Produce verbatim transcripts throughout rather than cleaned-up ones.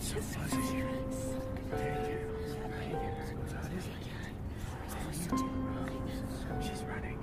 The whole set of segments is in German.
so fuzzy. She's running.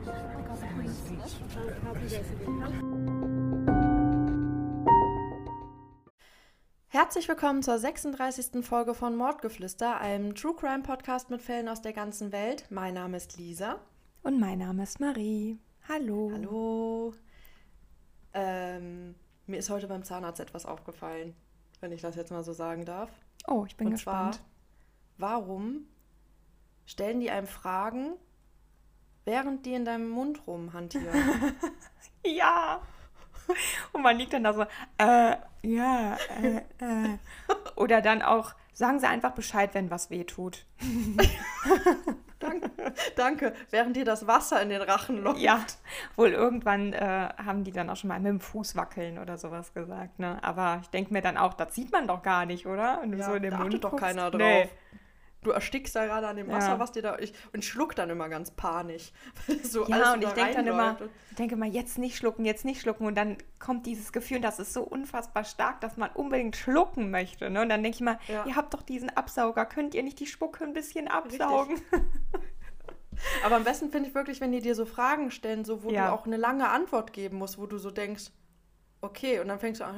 Herzlich willkommen zur sechsunddreißigsten Folge von Mordgeflüster, einem True Crime Podcast mit Fällen aus der ganzen Welt. Mein Name ist Lisa. Und mein Name ist Marie. Hallo. Hallo. Ähm, mir ist heute beim Zahnarzt etwas aufgefallen, wenn ich das jetzt mal so sagen darf. Oh, ich bin Und gespannt. zwar, warum stellen die einem Fragen, während die in deinem Mund rumhantieren? Ja. Und man liegt dann da so, äh, ja, äh, äh. Oder dann auch, sagen Sie einfach Bescheid, wenn was weh tut. Danke, danke, während dir das Wasser in den Rachen läuft. Ja, wohl irgendwann äh, haben die dann auch schon mal mit dem Fuß wackeln oder sowas gesagt, ne? Aber ich denke mir dann auch, das sieht man doch gar nicht, oder? Wenn du Ja, so in den da Mund achtet doch guckst. keiner drauf. Nee. Du erstickst da gerade an dem Wasser, Ja. was dir da... Ich, und ich schluck dann immer ganz panisch. so Ja, alles und so ich da denke dann immer, reinläuft. ich denke mal, jetzt nicht schlucken, jetzt nicht schlucken. Und dann kommt dieses Gefühl, das ist so unfassbar stark, dass man unbedingt schlucken möchte. Ne? Und dann denke ich mal, Ja. ihr habt doch diesen Absauger, könnt ihr nicht die Spucke ein bisschen absaugen? Aber am besten finde ich wirklich, wenn die dir so Fragen stellen, so wo Ja. du auch eine lange Antwort geben musst, wo du so denkst, okay, und dann fängst du an...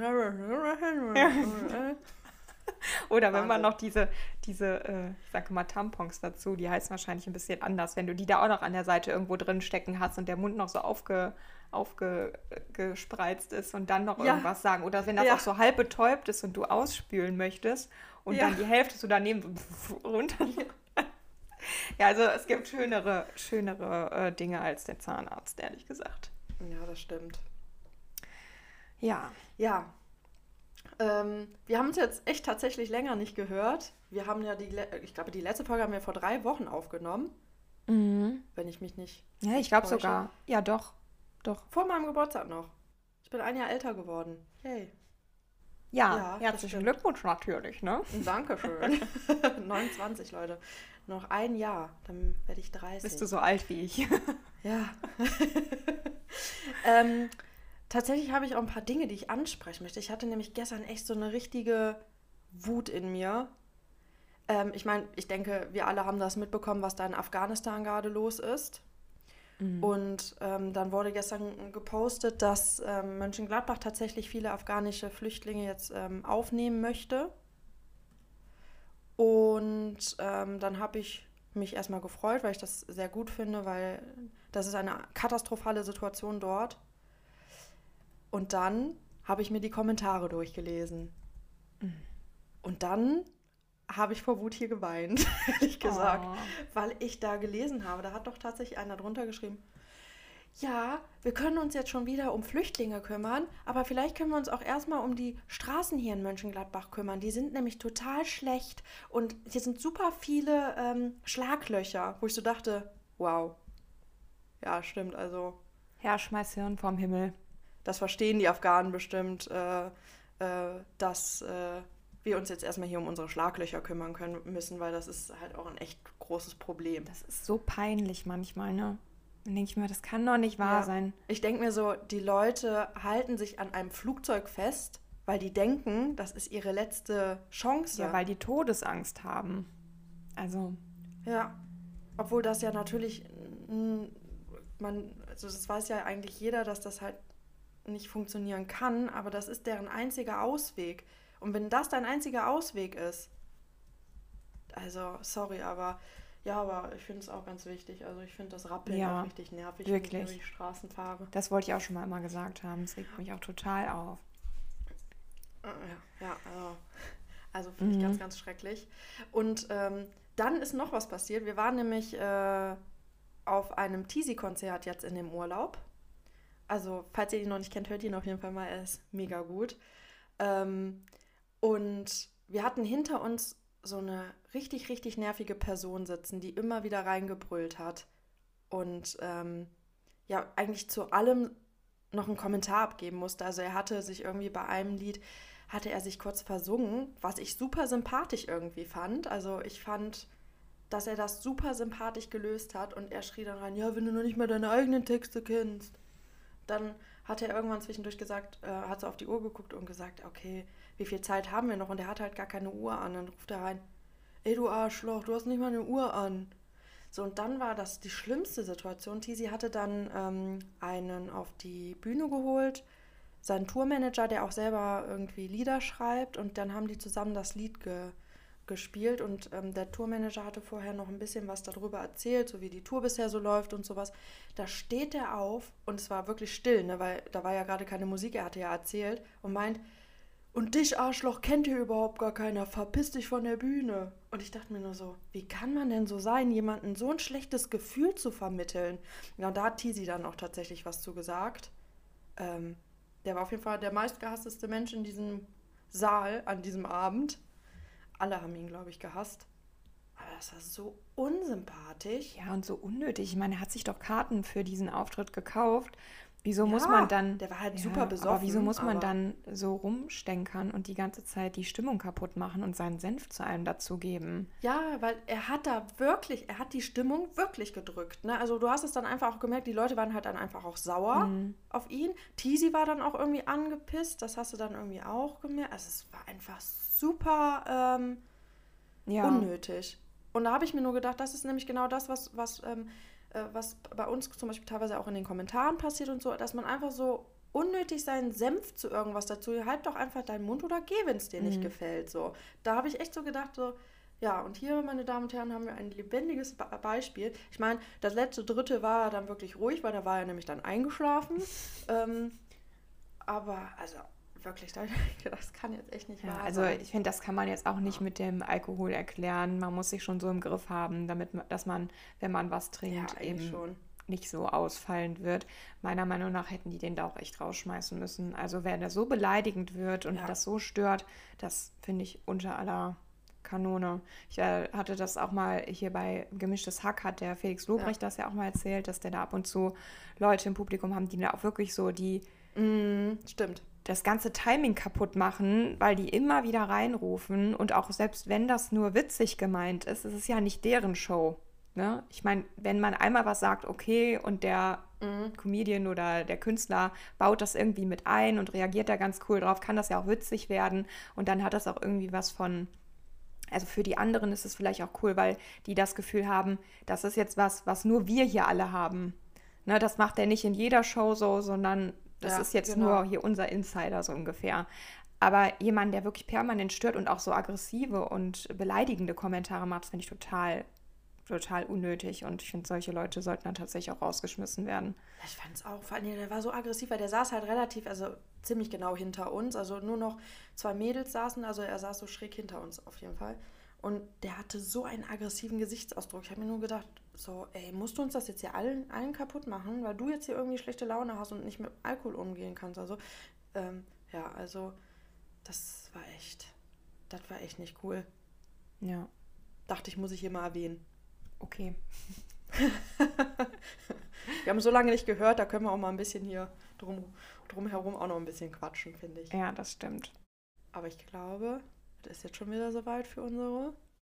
Oder wenn Wahnsinn. man noch diese, diese äh, ich sage mal Tampons dazu, die heißen wahrscheinlich ein bisschen anders, wenn du die da auch noch an der Seite irgendwo drin stecken hast und der Mund noch so aufge, aufgespreizt ist und dann noch Ja. irgendwas sagen. Oder wenn das Ja. auch so halb betäubt ist und du ausspülen möchtest und Ja. dann die Hälfte so daneben so runter. Ja, also es gibt schönere, schönere äh, Dinge als der Zahnarzt, ehrlich gesagt. Ja, das stimmt. Ja. Ja. Ähm, wir haben uns jetzt echt tatsächlich länger nicht gehört. Wir haben ja die, le- ich glaube, die letzte Folge haben wir vor drei Wochen aufgenommen, Mhm. wenn ich mich nicht Ja, ich glaube täusche. sogar. Ja, doch. Doch. Vor meinem Geburtstag noch. Ich bin ein Jahr älter geworden. Yay. Ja, Ja, das herzlichen stimmt. Glückwunsch natürlich, ne? Dankeschön. neunundzwanzig, Leute. Noch ein Jahr, dann werde ich dreißig. Bist du so alt wie ich? Ja. ähm, tatsächlich habe ich auch ein paar Dinge, die ich ansprechen möchte. Ich hatte nämlich gestern echt so eine richtige Wut in mir. Ähm, ich meine, ich denke, wir alle haben das mitbekommen, was da in Afghanistan gerade los ist. Und ähm, dann wurde gestern gepostet, dass ähm, Mönchengladbach tatsächlich viele afghanische Flüchtlinge jetzt ähm, aufnehmen möchte. Und ähm, dann habe ich mich erstmal gefreut, weil ich das sehr gut finde, weil das ist eine katastrophale Situation dort. Und dann habe ich mir die Kommentare durchgelesen. Und dann habe ich vor Wut hier geweint, ehrlich gesagt. Oh. Weil ich da gelesen habe, da hat doch tatsächlich einer drunter geschrieben, ja, wir können uns jetzt schon wieder um Flüchtlinge kümmern, aber vielleicht können wir uns auch erstmal um die Straßen hier in Mönchengladbach kümmern. Die sind nämlich total schlecht und hier sind super viele ähm, Schlaglöcher, wo ich so dachte, wow, ja, stimmt, also Herr, schmeiß Hirn vom Himmel. das verstehen die Afghanen bestimmt, äh, äh, dass äh, wir uns jetzt erstmal hier um unsere Schlaglöcher kümmern können müssen, weil das ist halt auch ein echt großes Problem. Das ist so peinlich manchmal, ne? Dann denke ich mir, das kann doch nicht wahr Ja. sein. Ich denke mir so, die Leute halten sich an einem Flugzeug fest, weil die denken, das ist ihre letzte Chance. Ja, weil die Todesangst haben. Also, Ja, obwohl das ja natürlich, mm, man, also das weiß ja eigentlich jeder, dass das halt nicht funktionieren kann, aber das ist deren einziger Ausweg. Und wenn das dein einziger Ausweg ist, also sorry, aber ja, aber ich finde es auch ganz wichtig. Also ich finde das Rappeln Ja, auch richtig nervig, wirklich. wenn ich über die Straßen fahre. das wollte ich auch schon mal immer gesagt haben. Es regt mich auch total auf. Ja, ja, also, also finde ich ganz, ganz schrecklich. Und ähm, dann ist noch was passiert. Wir waren nämlich äh, auf einem Teasy-Konzert jetzt in dem Urlaub. Also, falls ihr ihn noch nicht kennt, hört ihn auf jeden Fall mal. Er ist mega gut. Ähm, und wir hatten hinter uns so eine richtig, richtig nervige Person sitzen, die immer wieder reingebrüllt hat. Und ähm, ja, eigentlich zu allem noch einen Kommentar abgeben musste. Also er hatte sich irgendwie bei einem Lied, hatte er sich kurz versungen, was ich super sympathisch irgendwie fand. Also ich fand, dass er das super sympathisch gelöst hat und er schrie dann rein, ja, wenn du noch nicht mal deine eigenen Texte kennst, dann hat er irgendwann zwischendurch gesagt, äh, hat so auf die Uhr geguckt und gesagt, okay, wie viel Zeit haben wir noch? Und er hat halt gar keine Uhr an. Dann ruft er rein, ey du Arschloch, du hast nicht mal eine Uhr an. So, und dann war das die schlimmste Situation. Tizi hatte dann ähm, einen auf die Bühne geholt, seinen Tourmanager, der auch selber irgendwie Lieder schreibt. Und dann haben die zusammen das Lied ge gespielt. Und ähm, der Tourmanager hatte vorher noch ein bisschen was darüber erzählt, so wie die Tour bisher so läuft und sowas. Da steht er auf und es war wirklich still, ne, weil da war ja gerade keine Musik, er hatte ja erzählt und meint, und dich, Arschloch, kennt hier überhaupt gar keiner. Verpiss dich von der Bühne. Und ich dachte mir nur so, wie kann man denn so sein, jemandem so ein schlechtes Gefühl zu vermitteln? Ja, und da hat Tizi dann auch tatsächlich was zu gesagt. Ähm, der war auf jeden Fall der meistgehassteste Mensch in diesem Saal an diesem Abend. Alle haben ihn, glaube ich, gehasst. Aber das war so unsympathisch. Ja, und so unnötig. Ich meine, er hat sich doch Karten für diesen Auftritt gekauft. Wieso Ja, muss man dann... der war halt ja, super besoffen. Aber wieso muss man aber- dann so rumstenkern und die ganze Zeit die Stimmung kaputt machen und seinen Senf zu allem dazugeben? Ja, weil er hat da wirklich, er hat die Stimmung wirklich gedrückt. Ne? Also du hast es dann einfach auch gemerkt, die Leute waren halt dann einfach auch sauer Mhm. auf ihn. Tizi war dann auch irgendwie angepisst, das hast du dann irgendwie auch gemerkt. Also es war einfach super ähm, Ja. unnötig. Und da habe ich mir nur gedacht, das ist nämlich genau das, was, was, ähm, äh, was bei uns zum Beispiel teilweise auch in den Kommentaren passiert und so, dass man einfach so unnötig seinen Senf zu irgendwas dazu, halt doch einfach deinen Mund oder geh, wenn es dir nicht Mhm. gefällt. So. Da habe ich echt so gedacht, so, ja, und hier, meine Damen und Herren, haben wir ein lebendiges Be- Beispiel. Ich meine, das letzte Dritte war dann wirklich ruhig, weil da war er nämlich dann eingeschlafen. ähm, aber, also, wirklich, da hab ich gedacht, das kann jetzt echt nicht Ja, wahr also sein. ich finde, das kann man jetzt auch nicht Ja. mit dem Alkohol erklären. Man muss sich schon so im Griff haben, damit ma- dass man, wenn man was Ja, trinkt, eigentlich eben schon. nicht so ausfallend wird. Meiner Meinung nach hätten die den da auch echt rausschmeißen müssen. Also wenn er so beleidigend wird und Ja. das so stört, das finde ich unter aller Kanone. Ich äh, hatte das auch mal hier bei Gemischtes Hack, hat der Felix Lobrecht das ja auch mal erzählt, dass der da ab und zu Leute im Publikum haben, die da auch wirklich so die Mm, stimmt. das ganze Timing kaputt machen, weil die immer wieder reinrufen und auch selbst wenn das nur witzig gemeint ist, es ist ja nicht deren Show. Ne? Ich meine, wenn man einmal was sagt, okay, und der Mhm. Comedian oder der Künstler baut das irgendwie mit ein und reagiert da ganz cool drauf, kann das ja auch witzig werden und dann hat das auch irgendwie was von, also für die anderen ist es vielleicht auch cool, weil die das Gefühl haben, das ist jetzt was, was nur wir hier alle haben. Ne, das macht er nicht in jeder Show so, sondern das Ja, ist jetzt genau. nur hier unser Insider so ungefähr. Aber jemand, der wirklich permanent stört und auch so aggressive und beleidigende Kommentare macht, finde ich total, total unnötig. Und ich finde, solche Leute sollten dann tatsächlich auch rausgeschmissen werden. Ich fand es auch, vor allem, der war so aggressiv, weil der saß halt relativ, also ziemlich genau hinter uns. Also nur noch zwei Mädels saßen, also er saß so schräg hinter uns auf jeden Fall. Und der hatte so einen aggressiven Gesichtsausdruck. Ich habe mir nur gedacht, so, ey, musst du uns das jetzt hier allen, allen kaputt machen, weil du jetzt hier irgendwie schlechte Laune hast und nicht mit Alkohol umgehen kannst. Also, ähm, ja, also, das war echt, das war echt nicht cool. Ja, Dachte ich, muss ich hier mal erwähnen. okay. Wir haben so lange nicht gehört, da können wir auch mal ein bisschen hier drum, drumherum auch noch ein bisschen quatschen, finde ich. Ja, das stimmt. Aber ich glaube, das ist jetzt schon wieder soweit für unsere.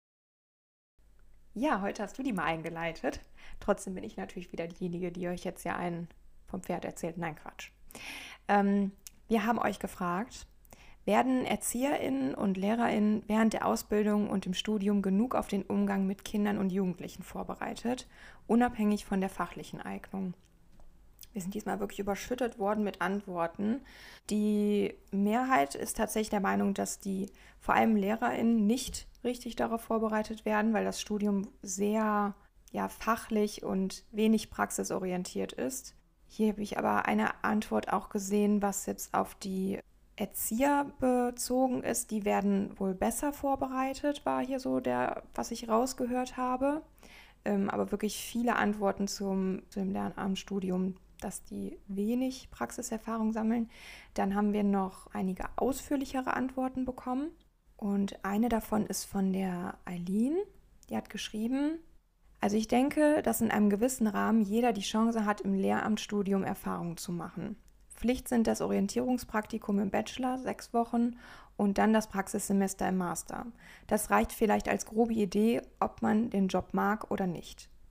Ja, heute hast du die mal eingeleitet. Trotzdem bin ich natürlich wieder diejenige, die euch jetzt ja einen vom Pferd erzählt. Nein, Quatsch. Ähm, wir haben euch gefragt, werden ErzieherInnen und LehrerInnen während der Ausbildung und im Studium genug auf den Umgang mit Kindern und Jugendlichen vorbereitet, unabhängig von der fachlichen Eignung? Wir sind diesmal wirklich überschüttet worden mit Antworten. Die Mehrheit ist tatsächlich der Meinung, dass die vor allem LehrerInnen nicht richtig darauf vorbereitet werden, weil das Studium sehr ja, fachlich und wenig praxisorientiert ist. Hier habe ich aber eine Antwort auch gesehen, was jetzt auf die Erzieher bezogen ist. Die werden wohl besser vorbereitet, war hier so der, was ich rausgehört habe. Ähm, aber wirklich viele Antworten zum, zum Lehramtsstudium, dass die wenig Praxiserfahrung sammeln. Dann haben wir noch einige ausführlichere Antworten bekommen. Und eine davon ist von der Eileen. Die hat geschrieben, also ich denke, dass in einem gewissen Rahmen jeder die Chance hat, im Lehramtsstudium Erfahrungen zu machen. Pflicht sind das Orientierungspraktikum im Bachelor, sechs Wochen, und dann das Praxissemester im Master. Das reicht vielleicht als grobe Idee, ob man den Job mag oder nicht.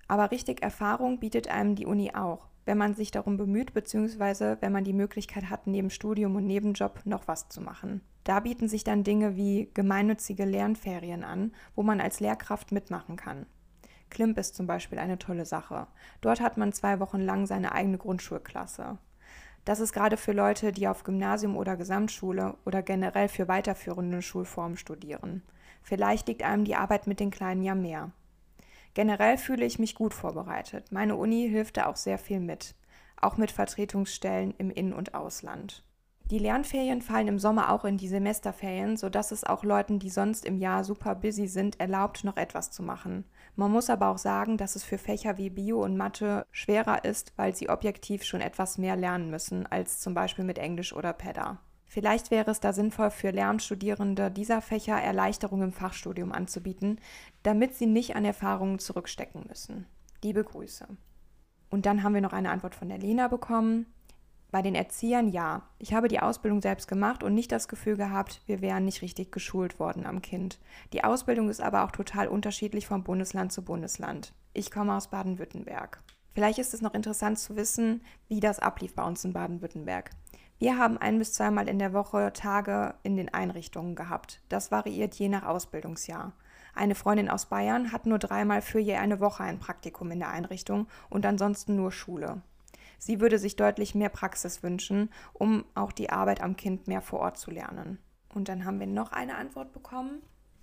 Aber richtig Erfahrung bietet einem die Uni auch, wenn man sich darum bemüht, beziehungsweise wenn man die Möglichkeit hat, neben Studium und Nebenjob noch was zu machen. Da bieten sich dann Dinge wie gemeinnützige Lernferien an, wo man als Lehrkraft mitmachen kann. Klimp ist zum Beispiel eine tolle Sache. Dort hat man zwei Wochen lang seine eigene Grundschulklasse. Das ist gerade für Leute, die auf Gymnasium oder Gesamtschule oder generell für weiterführende Schulformen studieren. Vielleicht liegt einem die Arbeit mit den Kleinen ja mehr. Generell fühle ich mich gut vorbereitet. Meine Uni hilft da auch sehr viel mit, auch mit Vertretungsstellen im In- und Ausland. Die Lernferien fallen im Sommer auch in die Semesterferien, sodass es auch Leuten, die sonst im Jahr super busy sind, erlaubt, noch etwas zu machen. Man muss aber auch sagen, dass es für Fächer wie Bio und Mathe schwerer ist, weil sie objektiv schon etwas mehr lernen müssen, als zum Beispiel mit Englisch oder P E D A. Vielleicht wäre es da sinnvoll für Lehramtsstudierende dieser Fächer Erleichterungen im Fachstudium anzubieten, damit sie nicht an Erfahrungen zurückstecken müssen. Liebe Grüße. Und dann haben wir noch eine Antwort von der Lena bekommen. Bei den Erziehern ja. Ich habe die Ausbildung selbst gemacht und nicht das Gefühl gehabt, wir wären nicht richtig geschult worden am Kind. Die Ausbildung ist aber auch total unterschiedlich von Bundesland zu Bundesland. Ich komme aus Baden-Württemberg. Vielleicht ist es noch interessant zu wissen, wie das ablief bei uns in Baden-Württemberg. Wir haben ein- bis zweimal in der Woche Tage in den Einrichtungen gehabt. Das variiert je nach Ausbildungsjahr. Eine Freundin aus Bayern hat nur dreimal für je eine Woche ein Praktikum in der Einrichtung und ansonsten nur Schule. Sie würde sich deutlich mehr Praxis wünschen, um auch die Arbeit am Kind mehr vor Ort zu lernen. Und dann haben wir noch eine Antwort bekommen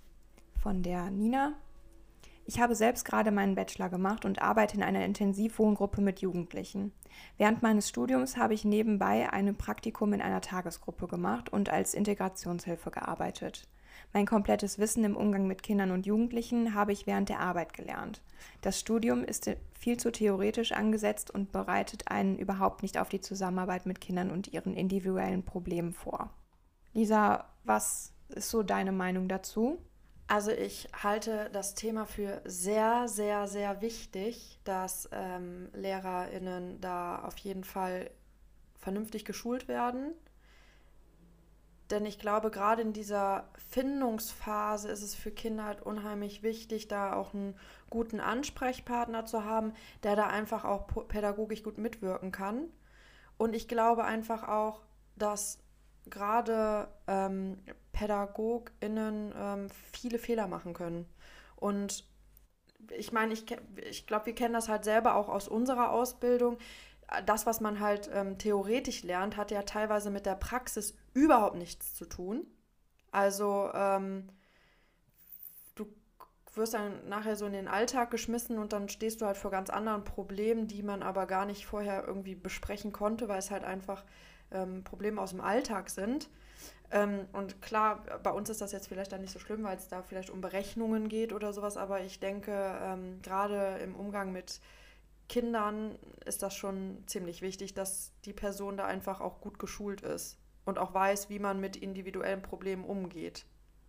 von der Nina. Ich habe selbst gerade meinen Bachelor gemacht und arbeite in einer Intensivwohngruppe mit Jugendlichen. Während meines Studiums habe ich nebenbei ein Praktikum in einer Tagesgruppe gemacht und als Integrationshilfe gearbeitet. Mein komplettes Wissen im Umgang mit Kindern und Jugendlichen habe ich während der Arbeit gelernt. Das Studium ist viel zu theoretisch angesetzt und bereitet einen überhaupt nicht auf die Zusammenarbeit mit Kindern und ihren individuellen Problemen vor. Lisa, was ist so deine Meinung dazu? Also ich halte das Thema für sehr, sehr, sehr wichtig, dass ähm, LehrerInnen da auf jeden Fall vernünftig geschult werden. Denn ich glaube, gerade in dieser Findungsphase ist es für Kinder halt unheimlich wichtig, da auch einen guten Ansprechpartner zu haben, der da einfach auch pädagogisch gut mitwirken kann. Und ich glaube einfach auch, dass gerade ähm, PädagogInnen ähm, viele Fehler machen können. Und ich meine, ich, ich glaube, wir kennen das halt selber auch aus unserer Ausbildung. Das, was man halt ähm, theoretisch lernt, hat ja teilweise mit der Praxis überhaupt nichts zu tun. Also ähm, du wirst dann nachher so in den Alltag geschmissen und dann stehst du halt vor ganz anderen Problemen, die man aber gar nicht vorher irgendwie besprechen konnte, weil es halt einfach ähm, Probleme aus dem Alltag sind. Ähm, und klar, bei uns ist das jetzt vielleicht dann nicht so schlimm, weil es da vielleicht um Berechnungen geht oder sowas, aber ich denke, ähm, gerade im Umgang mit Kindern ist das schon ziemlich wichtig, dass die Person da einfach auch gut geschult ist und auch weiß, wie man mit individuellen Problemen umgeht.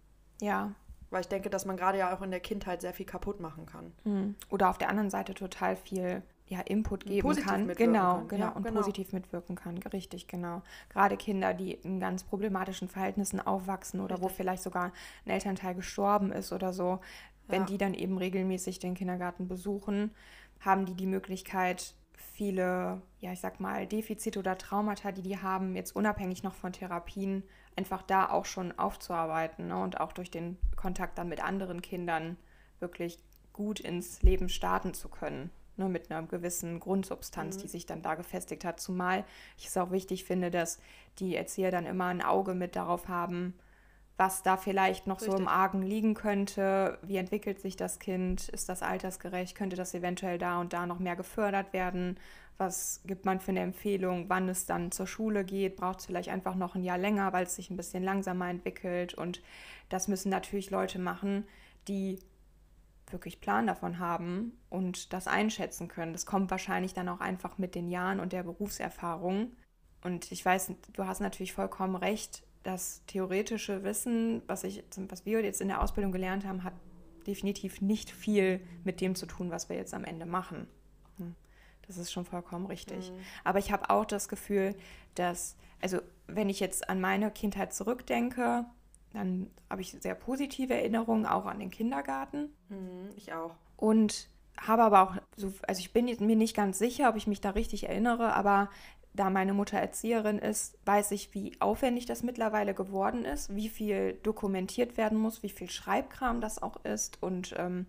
Ja. Weil ich denke, dass man gerade ja auch in der Kindheit sehr viel kaputt machen kann. Hm. Oder auf der anderen Seite total viel ja, Input geben positiv kann. Mitwirken Genau, kann. genau. Ja, und genau. positiv mitwirken kann. Richtig, genau. Gerade Kinder, die in ganz problematischen Verhältnissen aufwachsen oder Richtig. wo vielleicht sogar ein Elternteil gestorben ist oder so, wenn Ja. die dann eben regelmäßig den Kindergarten besuchen, haben die die Möglichkeit, viele, ja, ich sag mal, Defizite oder Traumata, die die haben, jetzt unabhängig noch von Therapien, einfach da auch schon aufzuarbeiten, ne? Und auch durch den Kontakt dann mit anderen Kindern wirklich gut ins Leben starten zu können, ne? Mit einer gewissen Grundsubstanz, Mhm. die sich dann da gefestigt hat. Zumal ich es auch wichtig finde, dass die Erzieher dann immer ein Auge mit darauf haben, was da vielleicht noch so im Richtig. Argen liegen könnte, wie entwickelt sich das Kind, ist das altersgerecht, könnte das eventuell da und da noch mehr gefördert werden, was gibt man für eine Empfehlung, wann es dann zur Schule geht, braucht es vielleicht einfach noch ein Jahr länger, weil es sich ein bisschen langsamer entwickelt, und das müssen natürlich Leute machen, die wirklich Plan davon haben und das einschätzen können. Das kommt wahrscheinlich dann auch einfach mit den Jahren und der Berufserfahrung. Und ich weiß, du hast natürlich vollkommen recht, das theoretische Wissen, was ich, was wir jetzt in der Ausbildung gelernt haben, hat definitiv nicht viel mit dem zu tun, was wir jetzt am Ende machen. Hm. Das ist schon vollkommen richtig. Mhm. Aber ich habe auch das Gefühl, dass, also wenn ich jetzt an meine Kindheit zurückdenke, dann habe ich sehr positive Erinnerungen auch an den Kindergarten. Mhm, ich auch. Und habe aber auch, so, also ich bin mir nicht ganz sicher, ob ich mich da richtig erinnere, aber da meine Mutter Erzieherin ist, weiß ich, wie aufwendig das mittlerweile geworden ist, wie viel dokumentiert werden muss, wie viel Schreibkram das auch ist. Und ähm,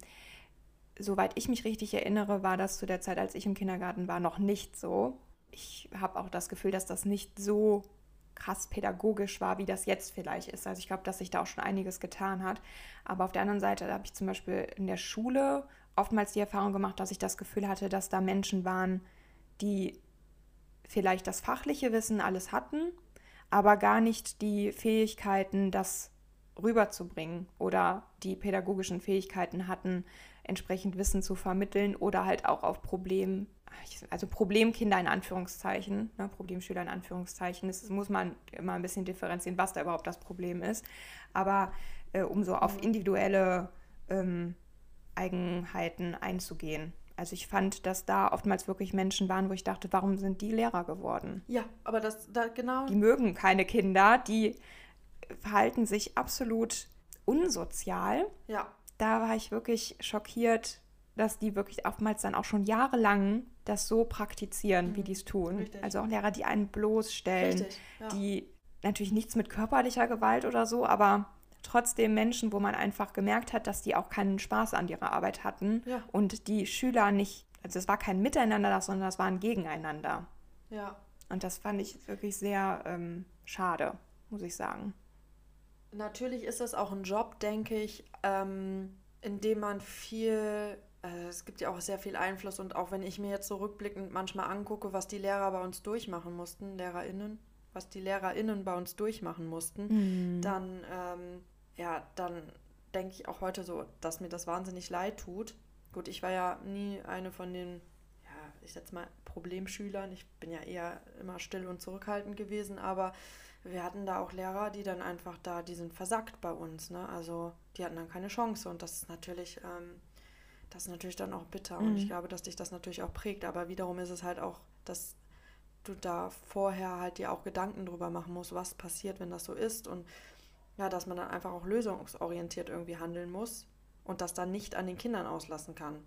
soweit ich mich richtig erinnere, war das zu der Zeit, als ich im Kindergarten war, noch nicht so. Ich habe auch das Gefühl, dass das nicht so krass pädagogisch war, wie das jetzt vielleicht ist. Also ich glaube, dass sich da auch schon einiges getan hat. Aber auf der anderen Seite, da habe ich zum Beispiel in der Schule oftmals die Erfahrung gemacht, dass ich das Gefühl hatte, dass da Menschen waren, die vielleicht das fachliche Wissen alles hatten, aber gar nicht die Fähigkeiten, das rüberzubringen oder die pädagogischen Fähigkeiten hatten, entsprechend Wissen zu vermitteln oder halt auch auf Problem, also Problemkinder in Anführungszeichen, ne, Problemschüler in Anführungszeichen, das muss man immer ein bisschen differenzieren, was da überhaupt das Problem ist, aber äh, um so auf individuelle ähm, Eigenheiten einzugehen. Also ich fand, dass da oftmals wirklich Menschen waren, wo ich dachte, warum sind die Lehrer geworden? Ja, aber das, da genau. Die mögen keine Kinder, die verhalten sich absolut unsozial. Ja. Da war ich wirklich schockiert, dass die wirklich oftmals dann auch schon jahrelang das so praktizieren, mhm. wie die es tun. Richtig. Also auch Lehrer, die einen bloßstellen, Richtig, ja. die natürlich nichts mit körperlicher Gewalt oder so, aber trotzdem Menschen, wo man einfach gemerkt hat, dass die auch keinen Spaß an ihrer Arbeit hatten Ja. und die Schüler nicht, also es war kein Miteinander, sondern das war ein Gegeneinander. Ja. Und das fand ich wirklich sehr ähm, schade, muss ich sagen. Natürlich ist es auch ein Job, denke ich, ähm, in dem man viel, äh, es gibt ja auch sehr viel Einfluss und auch wenn ich mir jetzt so rückblickend manchmal angucke, was die Lehrer bei uns durchmachen mussten, LehrerInnen, was die LehrerInnen bei uns durchmachen mussten, Mhm. dann, ähm, ja, dann denke ich auch heute so, dass mir das wahnsinnig leid tut. Gut, ich war ja nie eine von den, ja, ich setze mal Problemschülern, ich bin ja eher immer still und zurückhaltend gewesen, aber wir hatten da auch Lehrer, die dann einfach da, die sind versackt bei uns, ne? Also die hatten dann keine Chance und das ist natürlich, ähm, das ist natürlich dann auch bitter und Mhm. ich glaube, dass dich das natürlich auch prägt, aber wiederum ist es halt auch, dass du da vorher halt dir auch Gedanken drüber machen musst, was passiert, wenn das so ist und ja, dass man dann einfach auch lösungsorientiert irgendwie handeln muss und das dann nicht an den Kindern auslassen kann.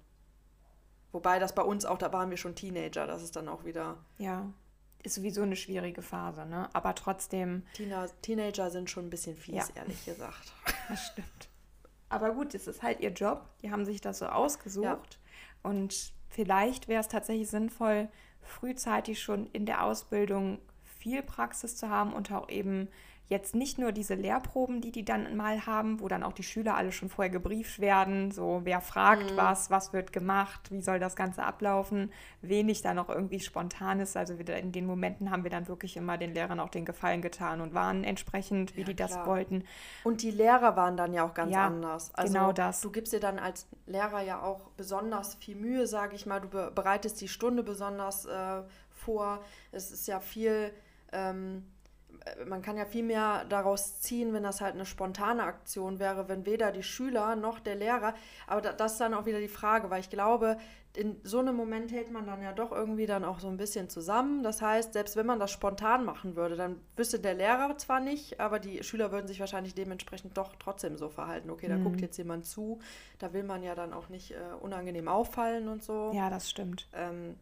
Wobei das bei uns auch, da waren wir schon Teenager, das ist dann auch wieder, Ja, ist sowieso eine schwierige Phase, ne? Aber trotzdem, Teen- Teenager sind schon ein bisschen fies, Ja. ehrlich gesagt. das stimmt. Aber gut, es ist halt ihr Job. Die haben sich das so ausgesucht. Ja. Und vielleicht wäre es tatsächlich sinnvoll, frühzeitig schon in der Ausbildung viel Praxis zu haben und auch eben jetzt nicht nur diese Lehrproben, die die dann mal haben, wo dann auch die Schüler alle schon vorher gebrieft werden, so wer fragt Mhm. was, was wird gemacht, wie soll das Ganze ablaufen, wenig dann auch irgendwie spontan ist. Also wieder in den Momenten haben wir dann wirklich immer den Lehrern auch den Gefallen getan und waren entsprechend, wie Ja, die das klar. wollten. Und die Lehrer waren dann ja auch ganz Ja, anders. Also genau das. du gibst dir dann als Lehrer ja auch besonders viel Mühe, sage ich mal. Du be- bereitest die Stunde besonders äh, vor. Es ist ja viel, ähm, äh, man kann ja viel mehr daraus ziehen, wenn das halt eine spontane Aktion wäre, wenn weder die Schüler noch der Lehrer, aber da, das ist dann auch wieder die Frage, weil ich glaube, in so einem Moment hält man dann ja doch irgendwie dann auch so ein bisschen zusammen. Das heißt, selbst wenn man das spontan machen würde, dann wüsste der Lehrer zwar nicht, aber die Schüler würden sich wahrscheinlich dementsprechend doch trotzdem so verhalten. Okay, da Mhm. guckt jetzt jemand zu, da will man ja dann auch nicht äh, unangenehm auffallen und so. Ja, das stimmt. Ähm,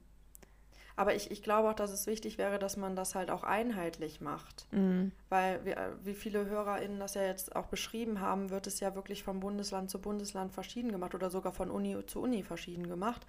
aber ich, ich glaube auch, dass es wichtig wäre, dass man das halt auch einheitlich macht. Mhm. Weil, wir, äh, wie viele HörerInnen das ja jetzt auch beschrieben haben, wird es ja wirklich von Bundesland zu Bundesland verschieden gemacht oder sogar von Uni zu Uni verschieden gemacht.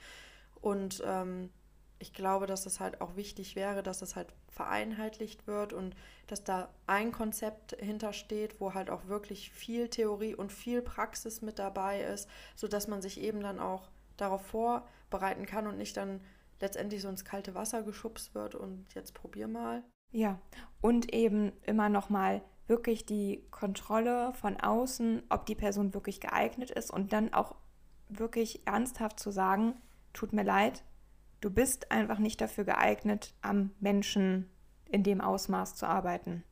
Und ähm, ich glaube, dass es halt auch wichtig wäre, dass es halt vereinheitlicht wird und dass da ein Konzept hintersteht, wo halt auch wirklich viel Theorie und viel Praxis mit dabei ist, sodass man sich eben dann auch darauf vorbereiten kann und nicht dann letztendlich so ins kalte Wasser geschubst wird und jetzt probier mal. Ja, und eben immer noch mal wirklich die Kontrolle von außen, ob die Person wirklich geeignet ist und dann auch wirklich ernsthaft zu sagen, tut mir leid, du bist einfach nicht dafür geeignet, am Menschen in dem Ausmaß zu arbeiten.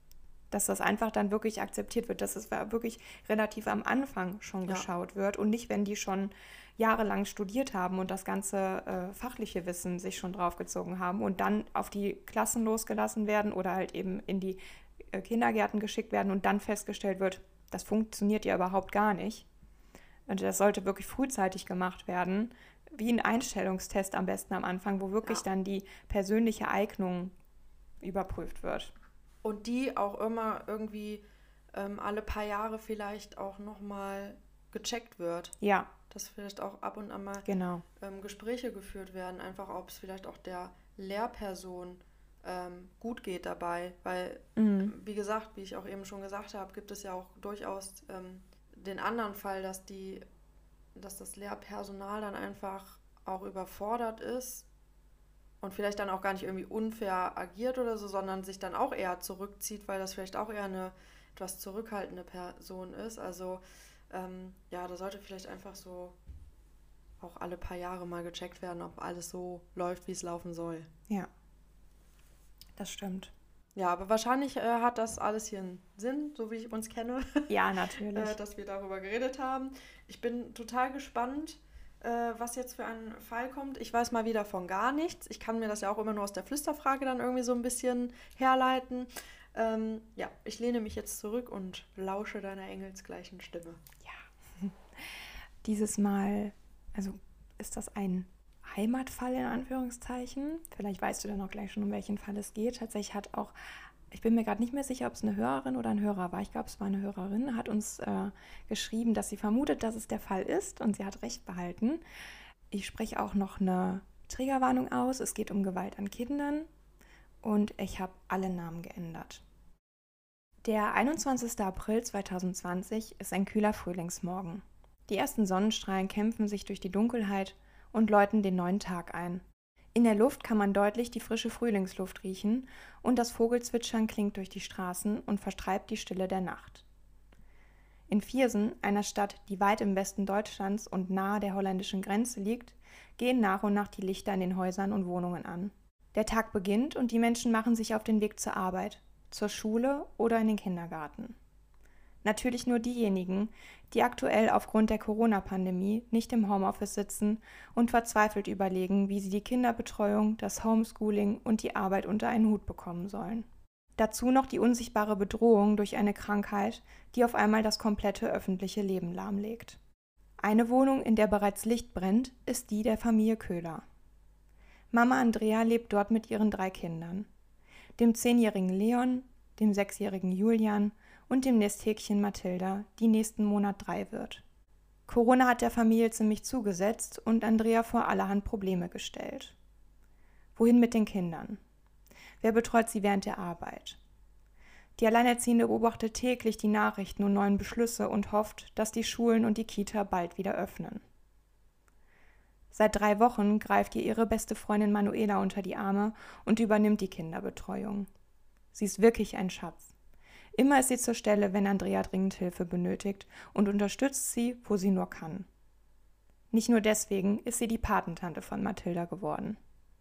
Dass das einfach dann wirklich akzeptiert wird, dass es wirklich relativ am Anfang schon Ja. geschaut wird und nicht, wenn die schon jahrelang studiert haben und das ganze äh, fachliche Wissen sich schon draufgezogen haben und dann auf die Klassen losgelassen werden oder halt eben in die äh, Kindergärten geschickt werden und dann festgestellt wird, das funktioniert ja überhaupt gar nicht. Und das sollte wirklich frühzeitig gemacht werden, wie ein Einstellungstest am besten am Anfang, wo wirklich Ja. dann die persönliche Eignung überprüft wird. Und die auch immer irgendwie ähm, alle paar Jahre vielleicht auch nochmal gecheckt wird. Ja, Dass vielleicht auch ab und an mal genau. ähm, Gespräche geführt werden, einfach ob es vielleicht auch der Lehrperson ähm, gut geht dabei. Weil, Mhm. wie gesagt, wie ich auch eben schon gesagt habe, gibt es ja auch durchaus ähm, den anderen Fall, dass die, dass das Lehrpersonal dann einfach auch überfordert ist und vielleicht dann auch gar nicht irgendwie unfair agiert oder so, sondern sich dann auch eher zurückzieht, weil das vielleicht auch eher eine etwas zurückhaltende Person ist. Also ähm, ja, da sollte vielleicht einfach so auch alle paar Jahre mal gecheckt werden, ob alles so läuft, wie es laufen soll. Ja, das stimmt. Ja, aber wahrscheinlich äh, hat das alles hier einen Sinn, so wie ich uns kenne, Ja, natürlich. äh, dass wir darüber geredet haben. Ich bin total gespannt, äh, was jetzt für ein Fall kommt. Ich weiß mal wieder von gar nichts. Ich kann mir das ja auch immer nur aus der Flüsterfrage dann irgendwie so ein bisschen herleiten. Ähm, ja, ich lehne mich jetzt zurück und lausche deiner engelsgleichen Stimme. Dieses Mal, also ist das ein Heimatfall in Anführungszeichen? Vielleicht weißt du dann auch gleich schon, um welchen Fall es geht. Tatsächlich hat auch, ich bin mir gerade nicht mehr sicher, ob es eine Hörerin oder ein Hörer war. Ich glaube, es war eine Hörerin, hat uns äh, geschrieben, dass sie vermutet, dass es der Fall ist, und sie hat recht behalten. Ich spreche auch noch eine Triggerwarnung aus. Es geht um Gewalt an Kindern und ich habe alle Namen geändert. Der einundzwanzigster April zweitausendzwanzig ist ein kühler Frühlingsmorgen. Die ersten Sonnenstrahlen kämpfen sich durch die Dunkelheit und läuten den neuen Tag ein. In der Luft kann man deutlich die frische Frühlingsluft riechen und das Vogelzwitschern klingt durch die Straßen und vertreibt die Stille der Nacht. In Viersen, einer Stadt, die weit im Westen Deutschlands und nahe der holländischen Grenze liegt, gehen nach und nach die Lichter in den Häusern und Wohnungen an. Der Tag beginnt und die Menschen machen sich auf den Weg zur Arbeit, zur Schule oder in den Kindergarten. Natürlich nur diejenigen, die aktuell aufgrund der Corona-Pandemie nicht im Homeoffice sitzen und verzweifelt überlegen, wie sie die Kinderbetreuung, das Homeschooling und die Arbeit unter einen Hut bekommen sollen. Dazu noch die unsichtbare Bedrohung durch eine Krankheit, die auf einmal das komplette öffentliche Leben lahmlegt. Eine Wohnung, in der bereits Licht brennt, ist die der Familie Köhler. Mama Andrea lebt dort mit ihren drei Kindern, dem zehnjährigen Leon, dem sechsjährigen Julian und dem Nesthäkchen Mathilda, die nächsten Monat drei wird. Corona hat der Familie ziemlich zugesetzt und Andrea vor allerhand Probleme gestellt. Wohin mit den Kindern? Wer betreut sie während der Arbeit? Die Alleinerziehende beobachtet täglich die Nachrichten und neuen Beschlüsse und hofft, dass die Schulen und die Kita bald wieder öffnen. Seit drei Wochen greift ihr ihre beste Freundin Manuela unter die Arme und übernimmt die Kinderbetreuung. Sie ist wirklich ein Schatz. Immer ist sie zur Stelle, wenn Andrea dringend Hilfe benötigt, und unterstützt sie, wo sie nur kann. Nicht nur deswegen ist sie die Patentante von Mathilda geworden.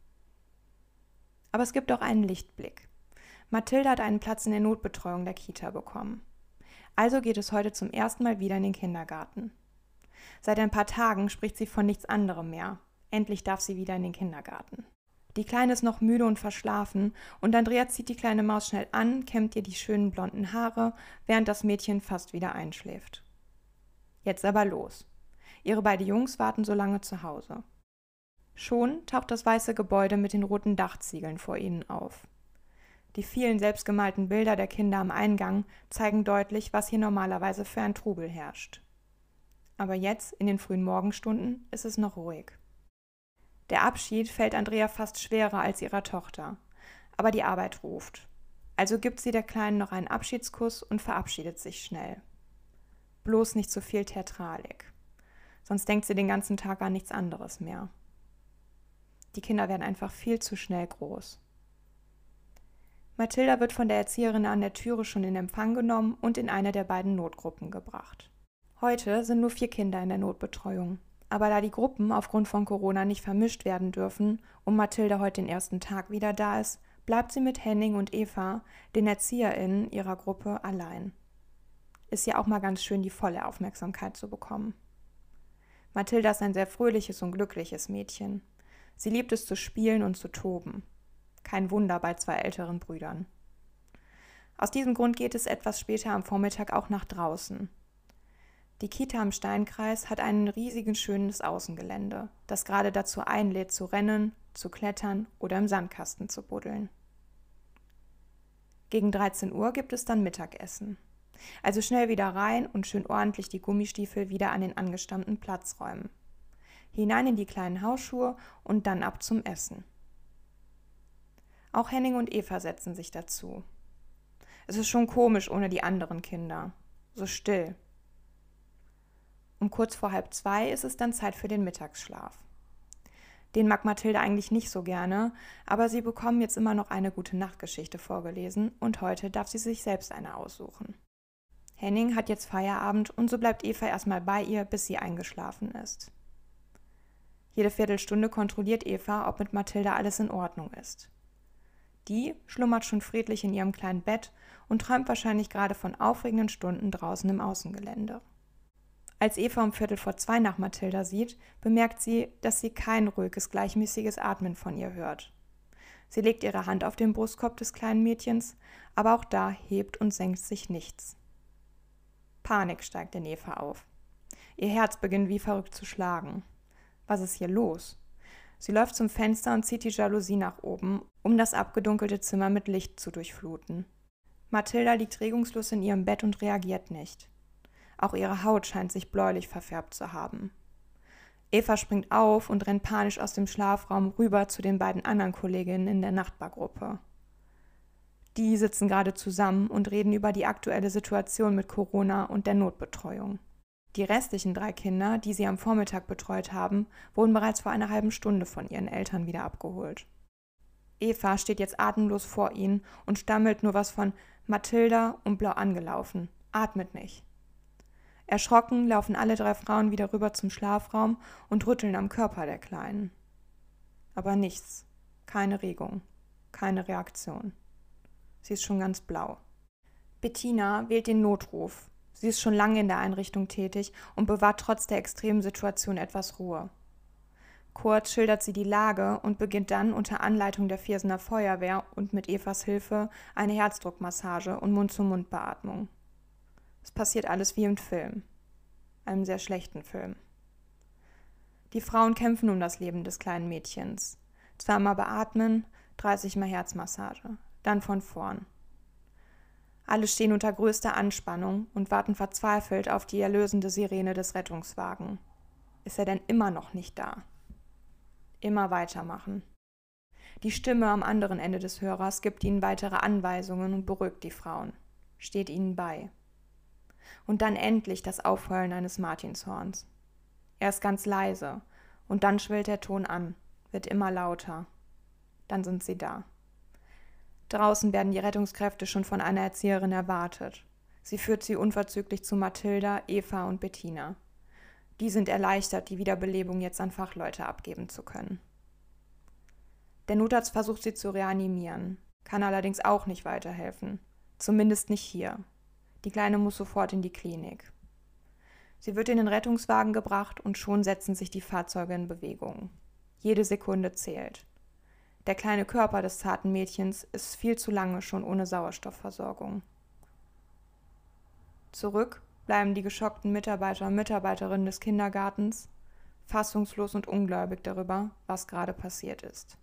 Aber es gibt auch einen Lichtblick. Mathilda hat einen Platz in der Notbetreuung der Kita bekommen. Also geht es heute zum ersten Mal wieder in den Kindergarten. Seit ein paar Tagen spricht sie von nichts anderem mehr. Endlich darf sie wieder in den Kindergarten. Die Kleine ist noch müde und verschlafen und Andrea zieht die kleine Maus schnell an, kämmt ihr die schönen blonden Haare, während das Mädchen fast wieder einschläft. Jetzt aber los. Ihre beiden Jungs warten so lange zu Hause. Schon taucht das weiße Gebäude mit den roten Dachziegeln vor ihnen auf. Die vielen selbstgemalten Bilder der Kinder am Eingang zeigen deutlich, was hier normalerweise für ein Trubel herrscht. Aber jetzt, in den frühen Morgenstunden, ist es noch ruhig. Der Abschied fällt Andrea fast schwerer als ihrer Tochter, aber die Arbeit ruft. Also gibt sie der Kleinen noch einen Abschiedskuss und verabschiedet sich schnell. Bloß nicht so viel Theatralik, sonst denkt sie den ganzen Tag an nichts anderes mehr. Die Kinder werden einfach viel zu schnell groß. Mathilda wird von der Erzieherin an der Türe schon in Empfang genommen und in eine der beiden Notgruppen gebracht. Heute sind nur vier Kinder in der Notbetreuung. Aber da die Gruppen aufgrund von Corona nicht vermischt werden dürfen und Mathilda heute den ersten Tag wieder da ist, bleibt sie mit Henning und Eva, den ErzieherInnen ihrer Gruppe, allein. Ist ja auch mal ganz schön, die volle Aufmerksamkeit zu bekommen. Mathilda ist ein sehr fröhliches und glückliches Mädchen. Sie liebt es zu spielen und zu toben. Kein Wunder bei zwei älteren Brüdern. Aus diesem Grund geht es etwas später am Vormittag auch nach draußen. Die Kita im Steinkreis hat ein riesiges schönes Außengelände, das gerade dazu einlädt, zu rennen, zu klettern oder im Sandkasten zu buddeln. Gegen dreizehn Uhr gibt es dann Mittagessen. Also schnell wieder rein und schön ordentlich die Gummistiefel wieder an den angestammten Platz räumen. Hinein in die kleinen Hausschuhe und dann ab zum Essen. Auch Henning und Eva setzen sich dazu. Es ist schon komisch ohne die anderen Kinder. So still. Um kurz vor halb zwei ist es dann Zeit für den Mittagsschlaf. Den mag Mathilde eigentlich nicht so gerne, aber sie bekommen jetzt immer noch eine gute Nachtgeschichte vorgelesen und heute darf sie sich selbst eine aussuchen. Henning hat jetzt Feierabend und so bleibt Eva erstmal bei ihr, bis sie eingeschlafen ist. Jede Viertelstunde kontrolliert Eva, ob mit Mathilde alles in Ordnung ist. Die schlummert schon friedlich in ihrem kleinen Bett und träumt wahrscheinlich gerade von aufregenden Stunden draußen im Außengelände. Als Eva um Viertel vor zwei nach Mathilda sieht, bemerkt sie, dass sie kein ruhiges, gleichmäßiges Atmen von ihr hört. Sie legt ihre Hand auf den Brustkorb des kleinen Mädchens, aber auch da hebt und senkt sich nichts. Panik steigt in Eva auf. Ihr Herz beginnt wie verrückt zu schlagen. Was ist hier los? Sie läuft zum Fenster und zieht die Jalousie nach oben, um das abgedunkelte Zimmer mit Licht zu durchfluten. Mathilda liegt regungslos in ihrem Bett und reagiert nicht. Auch ihre Haut scheint sich bläulich verfärbt zu haben. Eva springt auf und rennt panisch aus dem Schlafraum rüber zu den beiden anderen Kolleginnen in der Nachbargruppe. Die sitzen gerade zusammen und reden über die aktuelle Situation mit Corona und der Notbetreuung. Die restlichen drei Kinder, die sie am Vormittag betreut haben, wurden bereits vor einer halben Stunde von ihren Eltern wieder abgeholt. Eva steht jetzt atemlos vor ihnen und stammelt nur was von Mathilda und blau angelaufen, atmet nicht. Erschrocken laufen alle drei Frauen wieder rüber zum Schlafraum und rütteln am Körper der Kleinen. Aber nichts, keine Regung, keine Reaktion. Sie ist schon ganz blau. Bettina wählt den Notruf. Sie ist schon lange in der Einrichtung tätig und bewahrt trotz der extremen Situation etwas Ruhe. Kurz schildert sie die Lage und beginnt dann unter Anleitung der Viersener Feuerwehr und mit Evas Hilfe eine Herzdruckmassage und Mund-zu-Mund-Beatmung. Es passiert alles wie im Film. Einem sehr schlechten Film. Die Frauen kämpfen um das Leben des kleinen Mädchens. Zweimal beatmen, dreißig Mal Herzmassage. Dann von vorn. Alle stehen unter größter Anspannung und warten verzweifelt auf die erlösende Sirene des Rettungswagen. Ist er denn immer noch nicht da? Immer weitermachen. Die Stimme am anderen Ende des Hörers gibt ihnen weitere Anweisungen und beruhigt die Frauen. Steht ihnen bei. Und dann endlich das Aufheulen eines Martinshorns. Erst ganz leise und dann schwillt der Ton an, wird immer lauter. Dann sind sie da. Draußen werden die Rettungskräfte schon von einer Erzieherin erwartet. Sie führt sie unverzüglich zu Mathilda, Eva und Bettina. Die sind erleichtert, die Wiederbelebung jetzt an Fachleute abgeben zu können. Der Notarzt versucht sie zu reanimieren, kann allerdings auch nicht weiterhelfen. Zumindest nicht hier. Die Kleine muss sofort in die Klinik. Sie wird in den Rettungswagen gebracht und schon setzen sich die Fahrzeuge in Bewegung. Jede Sekunde zählt. Der kleine Körper des zarten Mädchens ist viel zu lange schon ohne Sauerstoffversorgung. Zurück bleiben die geschockten Mitarbeiter und Mitarbeiterinnen des Kindergartens, fassungslos und ungläubig darüber, was gerade passiert ist.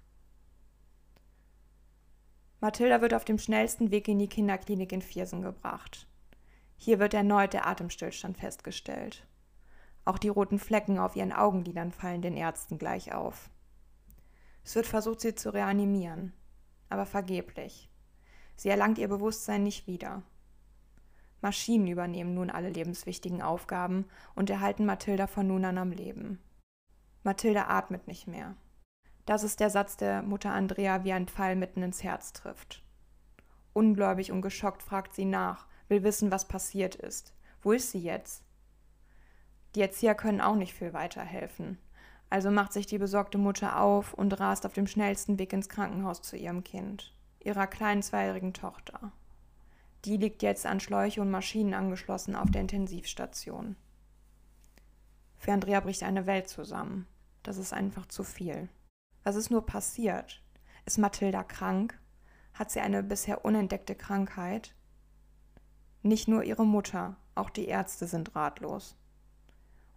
Mathilda wird auf dem schnellsten Weg in die Kinderklinik in Viersen gebracht. Hier wird erneut der Atemstillstand festgestellt. Auch die roten Flecken auf ihren Augenlidern fallen den Ärzten gleich auf. Es wird versucht, sie zu reanimieren, aber vergeblich. Sie erlangt ihr Bewusstsein nicht wieder. Maschinen übernehmen nun alle lebenswichtigen Aufgaben und erhalten Mathilda von nun an am Leben. Mathilda atmet nicht mehr. Das ist der Satz, der Mutter Andrea wie ein Pfeil mitten ins Herz trifft. Ungläubig und geschockt fragt sie nach, will wissen, was passiert ist. Wo ist sie jetzt? Die Erzieher können auch nicht viel weiterhelfen. Also macht sich die besorgte Mutter auf und rast auf dem schnellsten Weg ins Krankenhaus zu ihrem Kind, ihrer kleinen zweijährigen Tochter. Die liegt jetzt an Schläuche und Maschinen angeschlossen auf der Intensivstation. Für Andrea bricht eine Welt zusammen. Das ist einfach zu viel. Was ist nur passiert? Ist Mathilda krank? Hat sie eine bisher unentdeckte Krankheit? Nicht nur ihre Mutter, auch die Ärzte sind ratlos.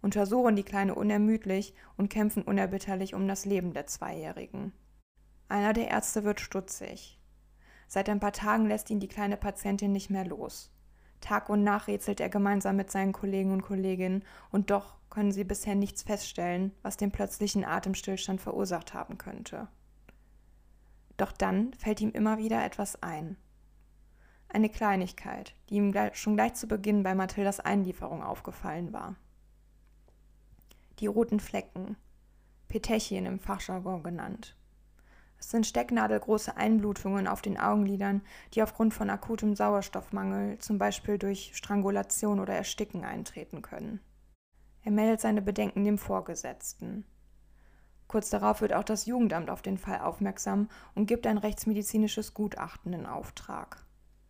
untersuchen die Kleine unermüdlich und kämpfen unerbitterlich um das Leben der Zweijährigen. Einer der Ärzte wird stutzig. Seit ein paar Tagen lässt ihn die kleine Patientin nicht mehr los. Tag und Nacht rätselt er gemeinsam mit seinen Kollegen und Kolleginnen und doch können sie bisher nichts feststellen, was den plötzlichen Atemstillstand verursacht haben könnte. Doch dann fällt ihm immer wieder etwas ein. Eine Kleinigkeit, die ihm schon gleich zu Beginn bei Mathildas Einlieferung aufgefallen war. Die roten Flecken, Petechien im Fachjargon genannt. Es sind stecknadelgroße Einblutungen auf den Augenlidern, die aufgrund von akutem Sauerstoffmangel, zum Beispiel durch Strangulation oder Ersticken, eintreten können. Er meldet seine Bedenken dem Vorgesetzten. Kurz darauf wird auch das Jugendamt auf den Fall aufmerksam und gibt ein rechtsmedizinisches Gutachten in Auftrag.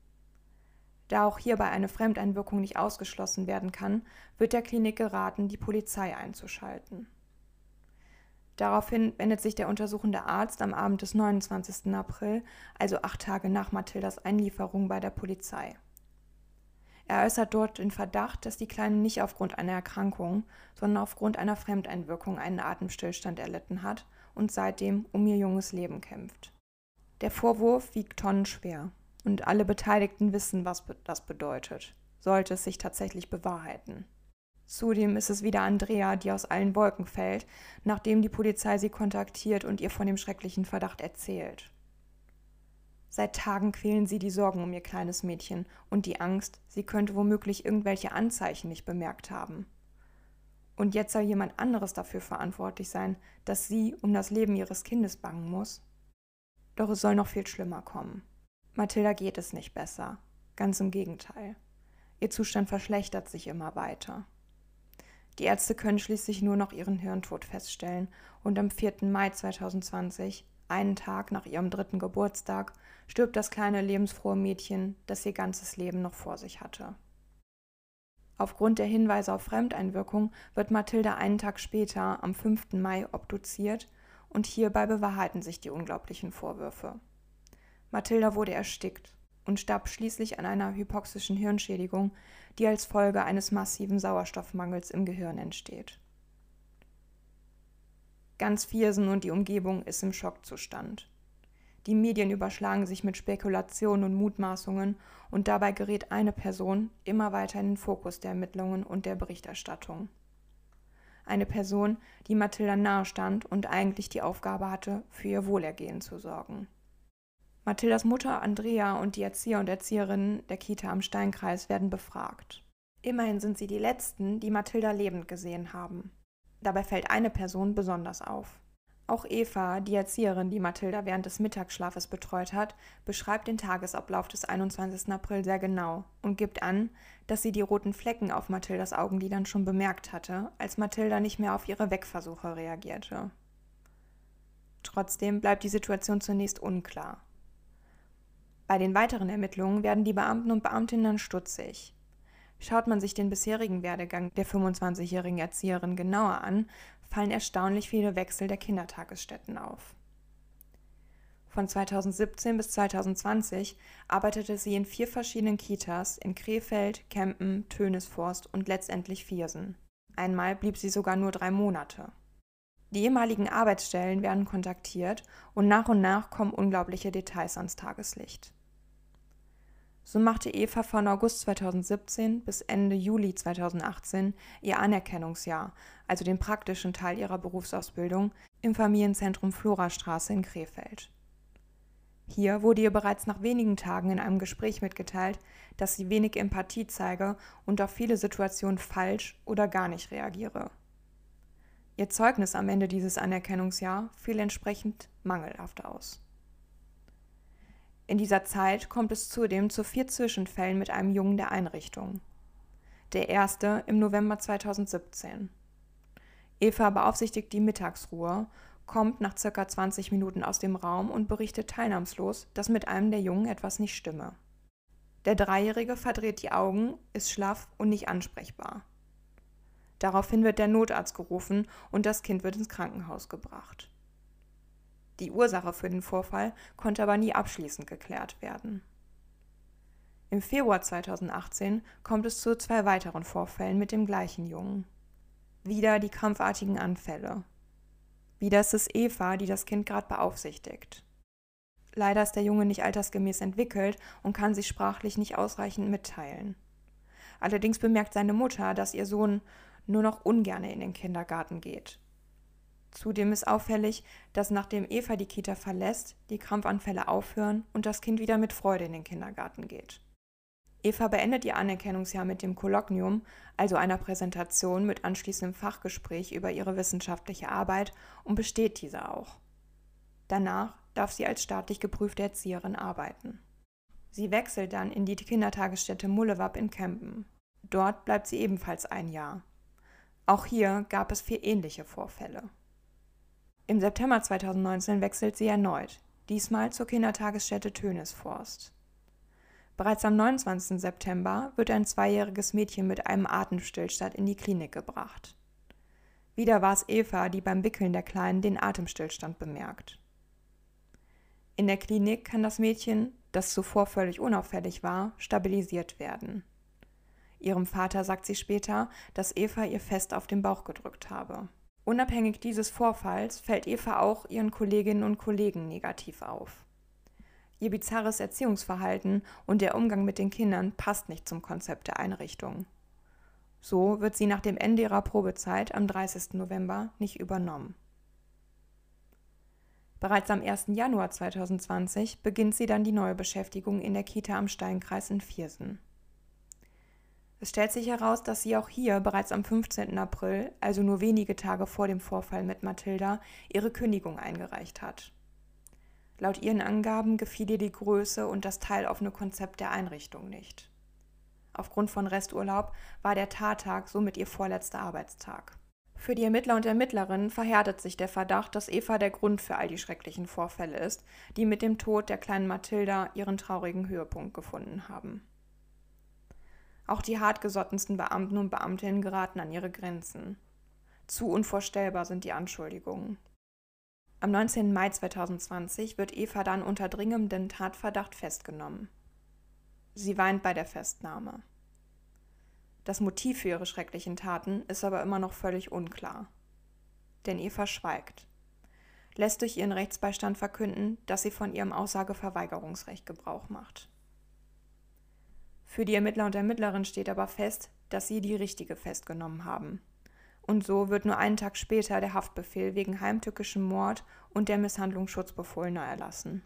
Da auch hierbei eine Fremdeinwirkung nicht ausgeschlossen werden kann, wird der Klinik geraten, die Polizei einzuschalten. Daraufhin wendet sich der untersuchende Arzt am Abend des neunundzwanzigsten April, also acht Tage nach Mathildas Einlieferung, bei der Polizei. Er äußert dort den Verdacht, dass die Kleine nicht aufgrund einer Erkrankung, sondern aufgrund einer Fremdeinwirkung einen Atemstillstand erlitten hat und seitdem um ihr junges Leben kämpft. Der Vorwurf wiegt tonnenschwer und alle Beteiligten wissen, was das bedeutet, sollte es sich tatsächlich bewahrheiten. Zudem ist es wieder Andrea, die aus allen Wolken fällt, nachdem die Polizei sie kontaktiert und ihr von dem schrecklichen Verdacht erzählt. Seit Tagen quälen sie die Sorgen um ihr kleines Mädchen und die Angst, sie könnte womöglich irgendwelche Anzeichen nicht bemerkt haben. Und jetzt soll jemand anderes dafür verantwortlich sein, dass sie um das Leben ihres Kindes bangen muss? Doch es soll noch viel schlimmer kommen. Mathilda geht es nicht besser, ganz im Gegenteil. Ihr Zustand verschlechtert sich immer weiter. Die Ärzte können schließlich nur noch ihren Hirntod feststellen und am vierten Mai zweitausendzwanzig, einen Tag nach ihrem dritten Geburtstag, stirbt das kleine lebensfrohe Mädchen, das ihr ganzes Leben noch vor sich hatte. Aufgrund der Hinweise auf Fremdeinwirkung wird Mathilda einen Tag später, am fünften Mai, obduziert und hierbei bewahrheiten sich die unglaublichen Vorwürfe. Mathilda wurde erstickt und starb schließlich an einer hypoxischen Hirnschädigung, die als Folge eines massiven Sauerstoffmangels im Gehirn entsteht. Ganz Viersen und die Umgebung ist im Schockzustand. Die Medien überschlagen sich mit Spekulationen und Mutmaßungen und dabei gerät eine Person immer weiter in den Fokus der Ermittlungen und der Berichterstattung. Eine Person, die Mathilda nahe stand und eigentlich die Aufgabe hatte, für ihr Wohlergehen zu sorgen. Mathildas Mutter Andrea und die Erzieher und Erzieherinnen der Kita am Steinkreis werden befragt. Immerhin sind sie die Letzten, die Mathilda lebend gesehen haben. Dabei fällt eine Person besonders auf. Auch Eva, die Erzieherin, die Mathilda während des Mittagsschlafes betreut hat, beschreibt den Tagesablauf des einundzwanzigsten April sehr genau und gibt an, dass sie die roten Flecken auf Mathildas Augenlidern schon bemerkt hatte, als Mathilda nicht mehr auf ihre Wegversuche reagierte. Trotzdem bleibt die Situation zunächst unklar. Bei den weiteren Ermittlungen werden die Beamten und Beamtinnen stutzig. Schaut man sich den bisherigen Werdegang der fünfundzwanzigjährigen Erzieherin genauer an, fallen erstaunlich viele Wechsel der Kindertagesstätten auf. Von zweitausendsiebzehn bis zweitausendzwanzig arbeitete sie in vier verschiedenen Kitas in Krefeld, Kempen, Tönisvorst und letztendlich Viersen. Einmal blieb sie sogar nur drei Monate. Die ehemaligen Arbeitsstellen werden kontaktiert und nach und nach kommen unglaubliche Details ans Tageslicht. So machte Eva von August zweitausendsiebzehn bis Ende Juli zweitausendachtzehn ihr Anerkennungsjahr, also den praktischen Teil ihrer Berufsausbildung, im Familienzentrum Florastraße in Krefeld. Hier wurde ihr bereits nach wenigen Tagen in einem Gespräch mitgeteilt, dass sie wenig Empathie zeige und auf viele Situationen falsch oder gar nicht reagiere. Ihr Zeugnis am Ende dieses Anerkennungsjahr fiel entsprechend mangelhaft aus. In dieser Zeit kommt es zudem zu vier Zwischenfällen mit einem Jungen der Einrichtung. Der erste im November zweitausendsiebzehn. Eva beaufsichtigt die Mittagsruhe, kommt nach circa zwanzig Minuten aus dem Raum und berichtet teilnahmslos, dass mit einem der Jungen etwas nicht stimme. Der Dreijährige verdreht die Augen, ist schlaff und nicht ansprechbar. Daraufhin wird der Notarzt gerufen und das Kind wird ins Krankenhaus gebracht. Die Ursache für den Vorfall konnte aber nie abschließend geklärt werden. Im Februar zweitausendachtzehn kommt es zu zwei weiteren Vorfällen mit dem gleichen Jungen. Wieder die krampfartigen Anfälle. Wieder ist es Eva, die das Kind gerade beaufsichtigt. Leider ist der Junge nicht altersgemäß entwickelt und kann sich sprachlich nicht ausreichend mitteilen. Allerdings bemerkt seine Mutter, dass ihr Sohn nur noch ungern in den Kindergarten geht. Zudem ist auffällig, dass nachdem Eva die Kita verlässt, die Krampfanfälle aufhören und das Kind wieder mit Freude in den Kindergarten geht. Eva beendet ihr Anerkennungsjahr mit dem Kolloquium, also einer Präsentation mit anschließendem Fachgespräch über ihre wissenschaftliche Arbeit, und besteht diese auch. Danach darf sie als staatlich geprüfte Erzieherin arbeiten. Sie wechselt dann in die Kindertagesstätte Mullewab in Kempen. Dort bleibt sie ebenfalls ein Jahr. Auch hier gab es vier ähnliche Vorfälle. Im September zweitausendneunzehn wechselt sie erneut, diesmal zur Kindertagesstätte Tönisforst. Bereits am neunundzwanzigsten September wird ein zweijähriges Mädchen mit einem Atemstillstand in die Klinik gebracht. Wieder war es Eva, die beim Wickeln der Kleinen den Atemstillstand bemerkt. In der Klinik kann das Mädchen, das zuvor völlig unauffällig war, stabilisiert werden. Ihrem Vater sagt sie später, dass Eva ihr fest auf den Bauch gedrückt habe. Unabhängig dieses Vorfalls fällt Eva auch ihren Kolleginnen und Kollegen negativ auf. Ihr bizarres Erziehungsverhalten und der Umgang mit den Kindern passt nicht zum Konzept der Einrichtung. So wird sie nach dem Ende ihrer Probezeit am dreißigsten November nicht übernommen. Bereits am ersten Januar zweitausendzwanzig beginnt sie dann die neue Beschäftigung in der Kita am Steinkreis in Viersen. Es stellt sich heraus, dass sie auch hier bereits am fünfzehnten April, also nur wenige Tage vor dem Vorfall mit Mathilda, ihre Kündigung eingereicht hat. Laut ihren Angaben gefiel ihr die Größe und das teiloffene Konzept der Einrichtung nicht. Aufgrund von Resturlaub war der Tattag somit ihr vorletzter Arbeitstag. Für die Ermittler und Ermittlerinnen verhärtet sich der Verdacht, dass Eva der Grund für all die schrecklichen Vorfälle ist, die mit dem Tod der kleinen Mathilda ihren traurigen Höhepunkt gefunden haben. Auch die hartgesottensten Beamten und Beamtinnen geraten an ihre Grenzen. Zu unvorstellbar sind die Anschuldigungen. Am neunzehnten Mai zweitausendzwanzig wird Eva dann unter dringendem Tatverdacht festgenommen. Sie weint bei der Festnahme. Das Motiv für ihre schrecklichen Taten ist aber immer noch völlig unklar. Denn Eva schweigt, lässt durch ihren Rechtsbeistand verkünden, dass sie von ihrem Aussageverweigerungsrecht Gebrauch macht. Für die Ermittler und Ermittlerinnen steht aber fest, dass sie die Richtige festgenommen haben. Und so wird nur einen Tag später der Haftbefehl wegen heimtückischem Mord und der Misshandlung Schutzbefohlener erlassen.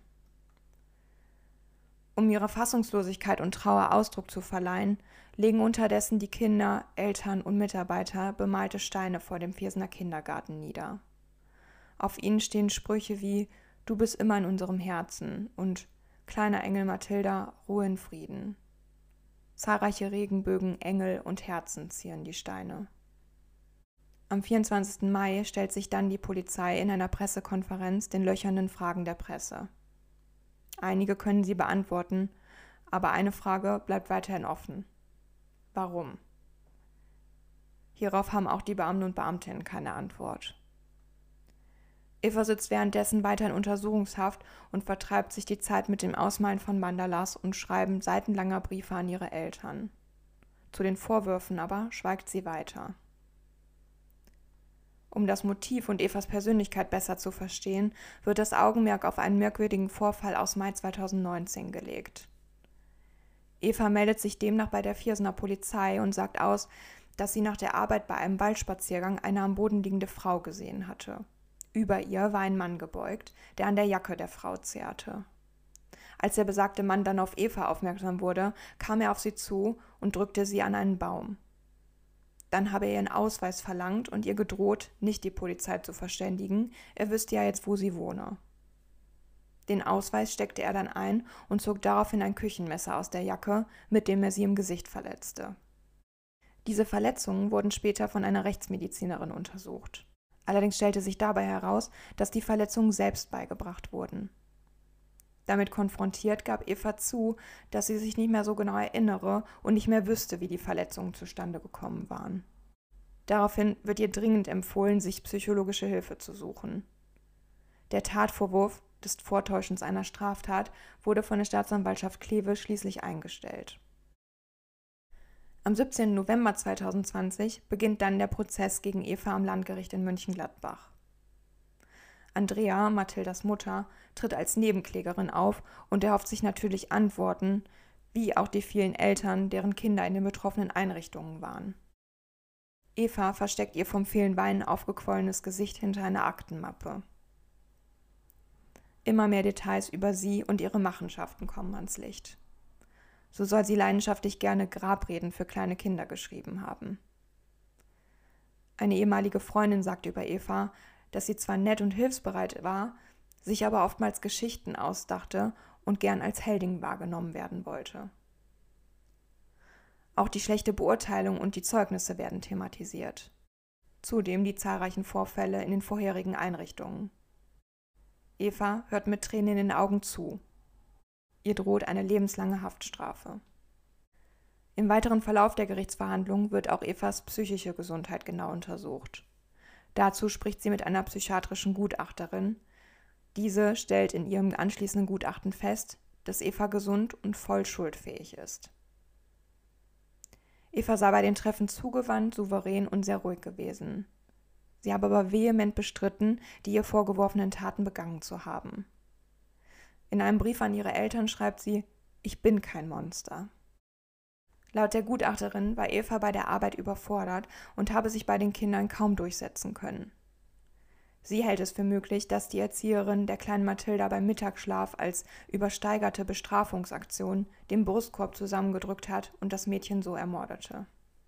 Um ihrer Fassungslosigkeit und Trauer Ausdruck zu verleihen, legen unterdessen die Kinder, Eltern und Mitarbeiter bemalte Steine vor dem Viersener Kindergarten nieder. Auf ihnen stehen Sprüche wie »Du bist immer in unserem Herzen« und »Kleiner Engel Mathilda, Ruhe in Frieden«. Zahlreiche Regenbögen, Engel und Herzen zieren die Steine. Am vierundzwanzigsten Mai stellt sich dann die Polizei in einer Pressekonferenz den löchernden Fragen der Presse. Einige können sie beantworten, aber eine Frage bleibt weiterhin offen. Warum? Hierauf haben auch die Beamten und Beamtinnen keine Antwort. Eva sitzt währenddessen weiter in Untersuchungshaft und vertreibt sich die Zeit mit dem Ausmalen von Mandalas und Schreiben seitenlanger Briefe an ihre Eltern. Zu den Vorwürfen aber schweigt sie weiter. Um das Motiv und Evas Persönlichkeit besser zu verstehen, wird das Augenmerk auf einen merkwürdigen Vorfall aus Mai zweitausendneunzehn gelegt. Eva meldet sich demnach bei der Viersener Polizei und sagt aus, dass sie nach der Arbeit bei einem Waldspaziergang eine am Boden liegende Frau gesehen hatte. Über ihr war ein Mann gebeugt, der an der Jacke der Frau zehrte. Als der besagte Mann dann auf Eva aufmerksam wurde, kam er auf sie zu und drückte sie an einen Baum. Dann habe er ihren Ausweis verlangt und ihr gedroht, nicht die Polizei zu verständigen, er wüsste ja jetzt, wo sie wohne. Den Ausweis steckte er dann ein und zog daraufhin ein Küchenmesser aus der Jacke, mit dem er sie im Gesicht verletzte. Diese Verletzungen wurden später von einer Rechtsmedizinerin untersucht. Allerdings stellte sich dabei heraus, dass die Verletzungen selbst beigebracht wurden. Damit konfrontiert gab Eva zu, dass sie sich nicht mehr so genau erinnere und nicht mehr wüsste, wie die Verletzungen zustande gekommen waren. Daraufhin wird ihr dringend empfohlen, sich psychologische Hilfe zu suchen. Der Tatvorwurf des Vortäuschens einer Straftat wurde von der Staatsanwaltschaft Kleve schließlich eingestellt. Am siebzehnten November zweitausendzwanzig beginnt dann der Prozess gegen Eva am Landgericht in Mönchengladbach. Andrea, Mathildas Mutter, tritt als Nebenklägerin auf und erhofft sich natürlich Antworten, wie auch die vielen Eltern, deren Kinder in den betroffenen Einrichtungen waren. Eva versteckt ihr vom vielen Weinen aufgequollenes Gesicht hinter einer Aktenmappe. Immer mehr Details über sie und ihre Machenschaften kommen ans Licht. So soll sie leidenschaftlich gerne Grabreden für kleine Kinder geschrieben haben. Eine ehemalige Freundin sagt über Eva, dass sie zwar nett und hilfsbereit war, sich aber oftmals Geschichten ausdachte und gern als Heldin wahrgenommen werden wollte. Auch die schlechte Beurteilung und die Zeugnisse werden thematisiert. Zudem die zahlreichen Vorfälle in den vorherigen Einrichtungen. Eva hört mit Tränen in den Augen zu. Ihr droht eine lebenslange Haftstrafe. Im weiteren Verlauf der Gerichtsverhandlung wird auch Evas psychische Gesundheit genau untersucht. Dazu spricht sie mit einer psychiatrischen Gutachterin. Diese stellt in ihrem anschließenden Gutachten fest, dass Eva gesund und voll schuldfähig ist. Eva sei bei den Treffen zugewandt, souverän und sehr ruhig gewesen. Sie habe aber vehement bestritten, die ihr vorgeworfenen Taten begangen zu haben. In einem Brief an ihre Eltern schreibt sie: „Ich bin kein Monster." Laut der Gutachterin war Eva bei der Arbeit überfordert und habe sich bei den Kindern kaum durchsetzen können. Sie hält es für möglich, dass die Erzieherin der kleinen Mathilda beim Mittagsschlaf als übersteigerte Bestrafungsaktion den Brustkorb zusammengedrückt hat und das Mädchen so ermordete.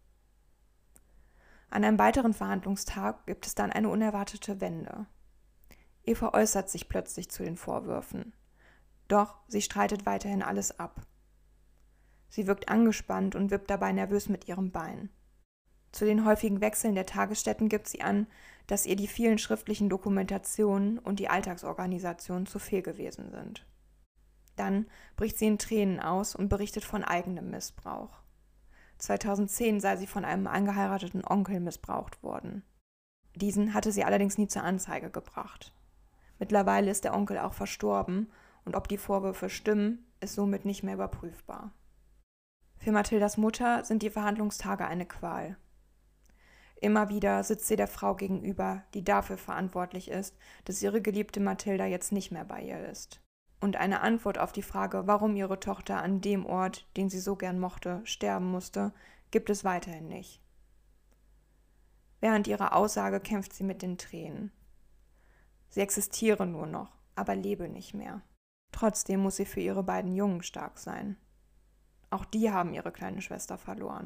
An einem weiteren Verhandlungstag gibt es dann eine unerwartete Wende. Eva äußert sich plötzlich zu den Vorwürfen. Doch sie streitet weiterhin alles ab. Sie wirkt angespannt und wippt dabei nervös mit ihrem Bein. Zu den häufigen Wechseln der Tagesstätten gibt sie an, dass ihr die vielen schriftlichen Dokumentationen und die Alltagsorganisation zu viel gewesen sind. Dann bricht sie in Tränen aus und berichtet von eigenem Missbrauch. zweitausendzehn sei sie von einem angeheirateten Onkel missbraucht worden. Diesen hatte sie allerdings nie zur Anzeige gebracht. Mittlerweile ist der Onkel auch verstorben und ob die Vorwürfe stimmen, ist somit nicht mehr überprüfbar. Für Mathildas Mutter sind die Verhandlungstage eine Qual. Immer wieder sitzt sie der Frau gegenüber, die dafür verantwortlich ist, dass ihre geliebte Mathilda jetzt nicht mehr bei ihr ist. Und eine Antwort auf die Frage, warum ihre Tochter an dem Ort, den sie so gern mochte, sterben musste, gibt es weiterhin nicht. Während ihrer Aussage kämpft sie mit den Tränen. Sie existiere nur noch, aber lebe nicht mehr. Trotzdem muss sie für ihre beiden Jungen stark sein. Auch die haben ihre kleine Schwester verloren.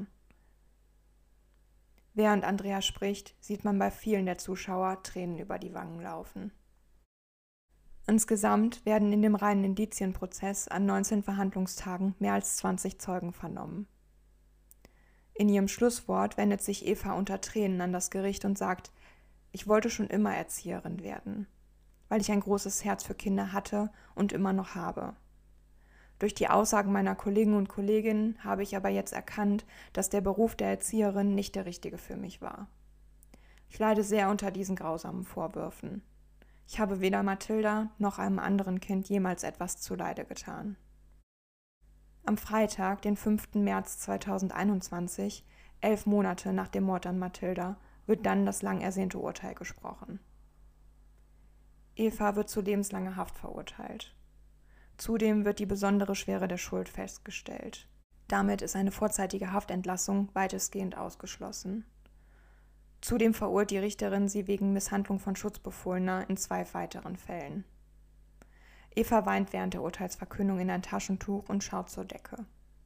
Während Andrea spricht, sieht man bei vielen der Zuschauer Tränen über die Wangen laufen. Insgesamt werden in dem reinen Indizienprozess an neunzehn Verhandlungstagen mehr als zwanzig Zeugen vernommen. In ihrem Schlusswort wendet sich Eva unter Tränen an das Gericht und sagt: „Ich wollte schon immer Erzieherin werden, weil ich ein großes Herz für Kinder hatte und immer noch habe. Durch die Aussagen meiner Kollegen und Kolleginnen habe ich aber jetzt erkannt, dass der Beruf der Erzieherin nicht der richtige für mich war. Ich leide sehr unter diesen grausamen Vorwürfen. Ich habe weder Mathilda noch einem anderen Kind jemals etwas zuleide getan." Am Freitag, den fünften März zweitausendeinundzwanzig, elf Monate nach dem Mord an Mathilda, wird dann das lang ersehnte Urteil gesprochen. Eva wird zu lebenslanger Haft verurteilt. Zudem wird die besondere Schwere der Schuld festgestellt. Damit ist eine vorzeitige Haftentlassung weitestgehend ausgeschlossen. Zudem verurteilt die Richterin sie wegen Misshandlung von Schutzbefohlener in zwei weiteren Fällen. Eva weint während der Urteilsverkündung in ein Taschentuch und schaut zur Decke.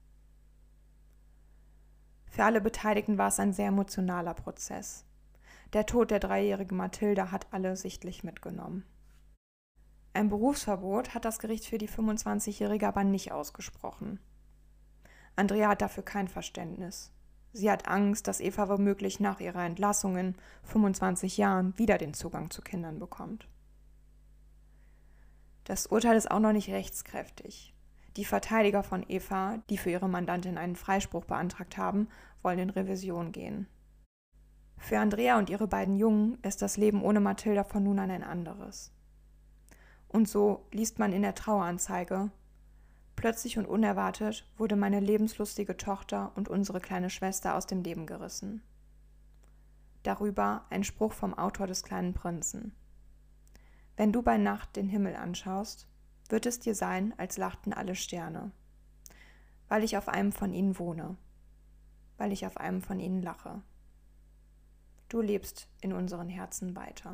Für alle Beteiligten war es ein sehr emotionaler Prozess. Der Tod der dreijährigen Mathilda hat alle sichtlich mitgenommen. Ein Berufsverbot hat das Gericht für die fünfundzwanzigjährige aber nicht ausgesprochen. Andrea hat dafür kein Verständnis. Sie hat Angst, dass Eva womöglich nach ihrer Entlassung in fünfundzwanzig Jahren wieder den Zugang zu Kindern bekommt. Das Urteil ist auch noch nicht rechtskräftig. Die Verteidiger von Eva, die für ihre Mandantin einen Freispruch beantragt haben, wollen in Revision gehen. Für Andrea und ihre beiden Jungen ist das Leben ohne Mathilda von nun an ein anderes. Und so liest man in der Traueranzeige: Plötzlich und unerwartet wurde meine lebenslustige Tochter und unsere kleine Schwester aus dem Leben gerissen. Darüber ein Spruch vom Autor des kleinen Prinzen. Wenn du bei Nacht den Himmel anschaust, wird es dir sein, als lachten alle Sterne, weil ich auf einem von ihnen wohne, weil ich auf einem von ihnen lache. Du lebst in unseren Herzen weiter.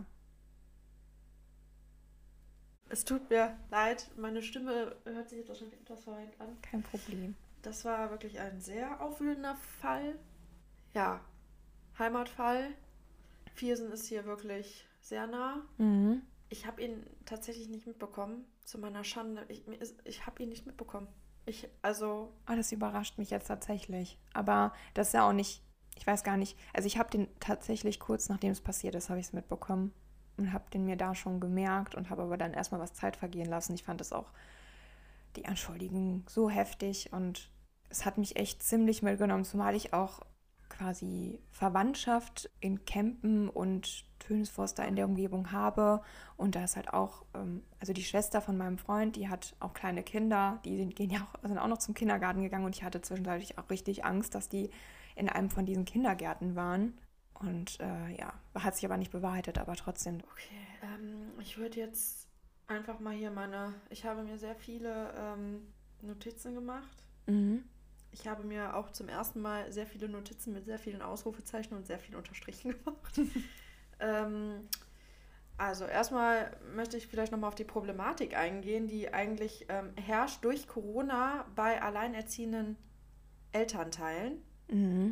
Es tut mir leid, meine Stimme hört sich jetzt wahrscheinlich etwas verweint an. Kein Problem. Das war wirklich ein sehr aufwühlender Fall. Ja, Heimatfall. Viersen ist hier wirklich sehr nah. Mhm. Ich habe ihn tatsächlich nicht mitbekommen, zu meiner Schande. Ich, ich habe ihn nicht mitbekommen. Ich, also... Oh, das überrascht mich jetzt tatsächlich. Aber das ist ja auch nicht, ich weiß gar nicht, also ich habe den tatsächlich kurz nachdem es passiert ist, habe ich es mitbekommen und habe den mir da schon gemerkt und habe aber dann erstmal was Zeit vergehen lassen. Ich fand das auch, die Anschuldigung, so heftig und es hat mich echt ziemlich mitgenommen, zumal ich auch quasi Verwandtschaft in Kempen und Tönisforst da in der Umgebung habe und da ist halt auch, ähm, also die Schwester von meinem Freund, die hat auch kleine Kinder, die sind, gehen ja auch, sind auch noch zum Kindergarten gegangen und ich hatte zwischenzeitlich auch richtig Angst, dass die in einem von diesen Kindergärten waren und äh, ja, hat sich aber nicht bewahrheitet, aber trotzdem. Okay, ähm, ich würde jetzt einfach mal hier meine, ich habe mir sehr viele ähm, Notizen gemacht. Mhm. Ich habe mir auch zum ersten Mal sehr viele Notizen mit sehr vielen Ausrufezeichen und sehr viel unterstrichen gemacht. ähm, also erstmal möchte ich vielleicht nochmal auf die Problematik eingehen, die eigentlich ähm, herrscht durch Corona bei alleinerziehenden Elternteilen. Mhm.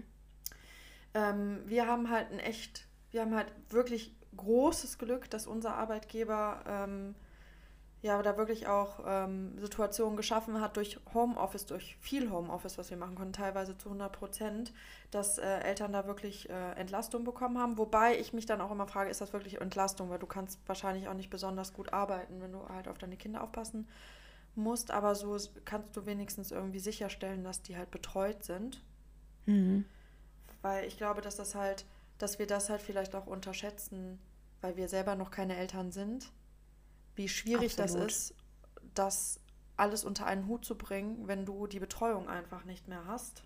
Ähm, wir haben halt ein echt, wir haben halt wirklich großes Glück, dass unser Arbeitgeber ähm, ja da wirklich auch ähm, Situationen geschaffen hat durch Homeoffice, durch viel Homeoffice, was wir machen konnten, teilweise zu hundert Prozent, dass äh, Eltern da wirklich äh, Entlastung bekommen haben. Wobei ich mich dann auch immer frage, ist das wirklich Entlastung? Weil du kannst wahrscheinlich auch nicht besonders gut arbeiten, wenn du halt auf deine Kinder aufpassen musst. Aber so kannst du wenigstens irgendwie sicherstellen, dass die halt betreut sind. Mhm. Weil ich glaube, dass das halt, dass wir das halt vielleicht auch unterschätzen, weil wir selber noch keine Eltern sind, wie schwierig Absolut. das ist, das alles unter einen Hut zu bringen, wenn du die Betreuung einfach nicht mehr hast.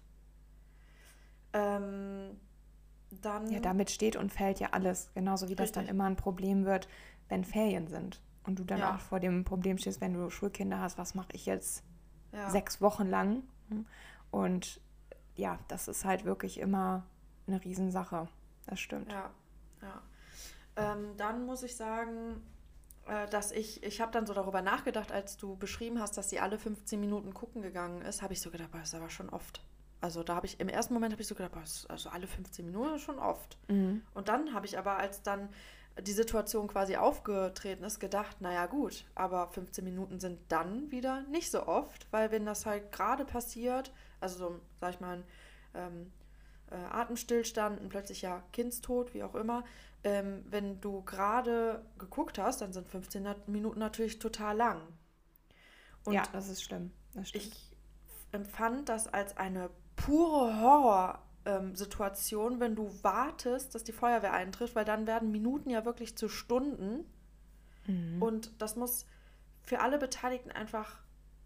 Ähm, dann... Ja, damit steht und fällt ja alles, genauso wie das Richtig. dann immer ein Problem wird, wenn Ferien sind und du dann Ja. auch vor dem Problem stehst, wenn du Schulkinder hast, was mache ich jetzt Ja. sechs Wochen lang? Und ja, das ist halt wirklich immer eine Riesensache. Das stimmt. Ja, ja. Ähm, dann muss ich sagen, äh, dass ich, ich habe dann so darüber nachgedacht, als du beschrieben hast, dass sie alle fünfzehn Minuten gucken gegangen ist, habe ich so gedacht, boah, das ist aber schon oft. Also da habe ich, im ersten Moment habe ich so gedacht, boah, das ist also alle fünfzehn Minuten ist schon oft. Mhm. Und dann habe ich aber, als dann die Situation quasi aufgetreten ist, gedacht, naja gut, aber fünfzehn Minuten sind dann wieder nicht so oft, weil wenn das halt gerade passiert, also so, sag ich mal, ein ähm, äh, Atemstillstand, ein plötzlicher Kindstod, wie auch immer, ähm, wenn du gerade geguckt hast, dann sind fünfzehn Minuten natürlich total lang. Und Ja, das ist schlimm. Das stimmt. ich empfand das als eine pure Horrorsituation, wenn du wartest, dass die Feuerwehr eintrifft, weil dann werden Minuten ja wirklich zu Stunden. Mhm. Und das muss für alle Beteiligten einfach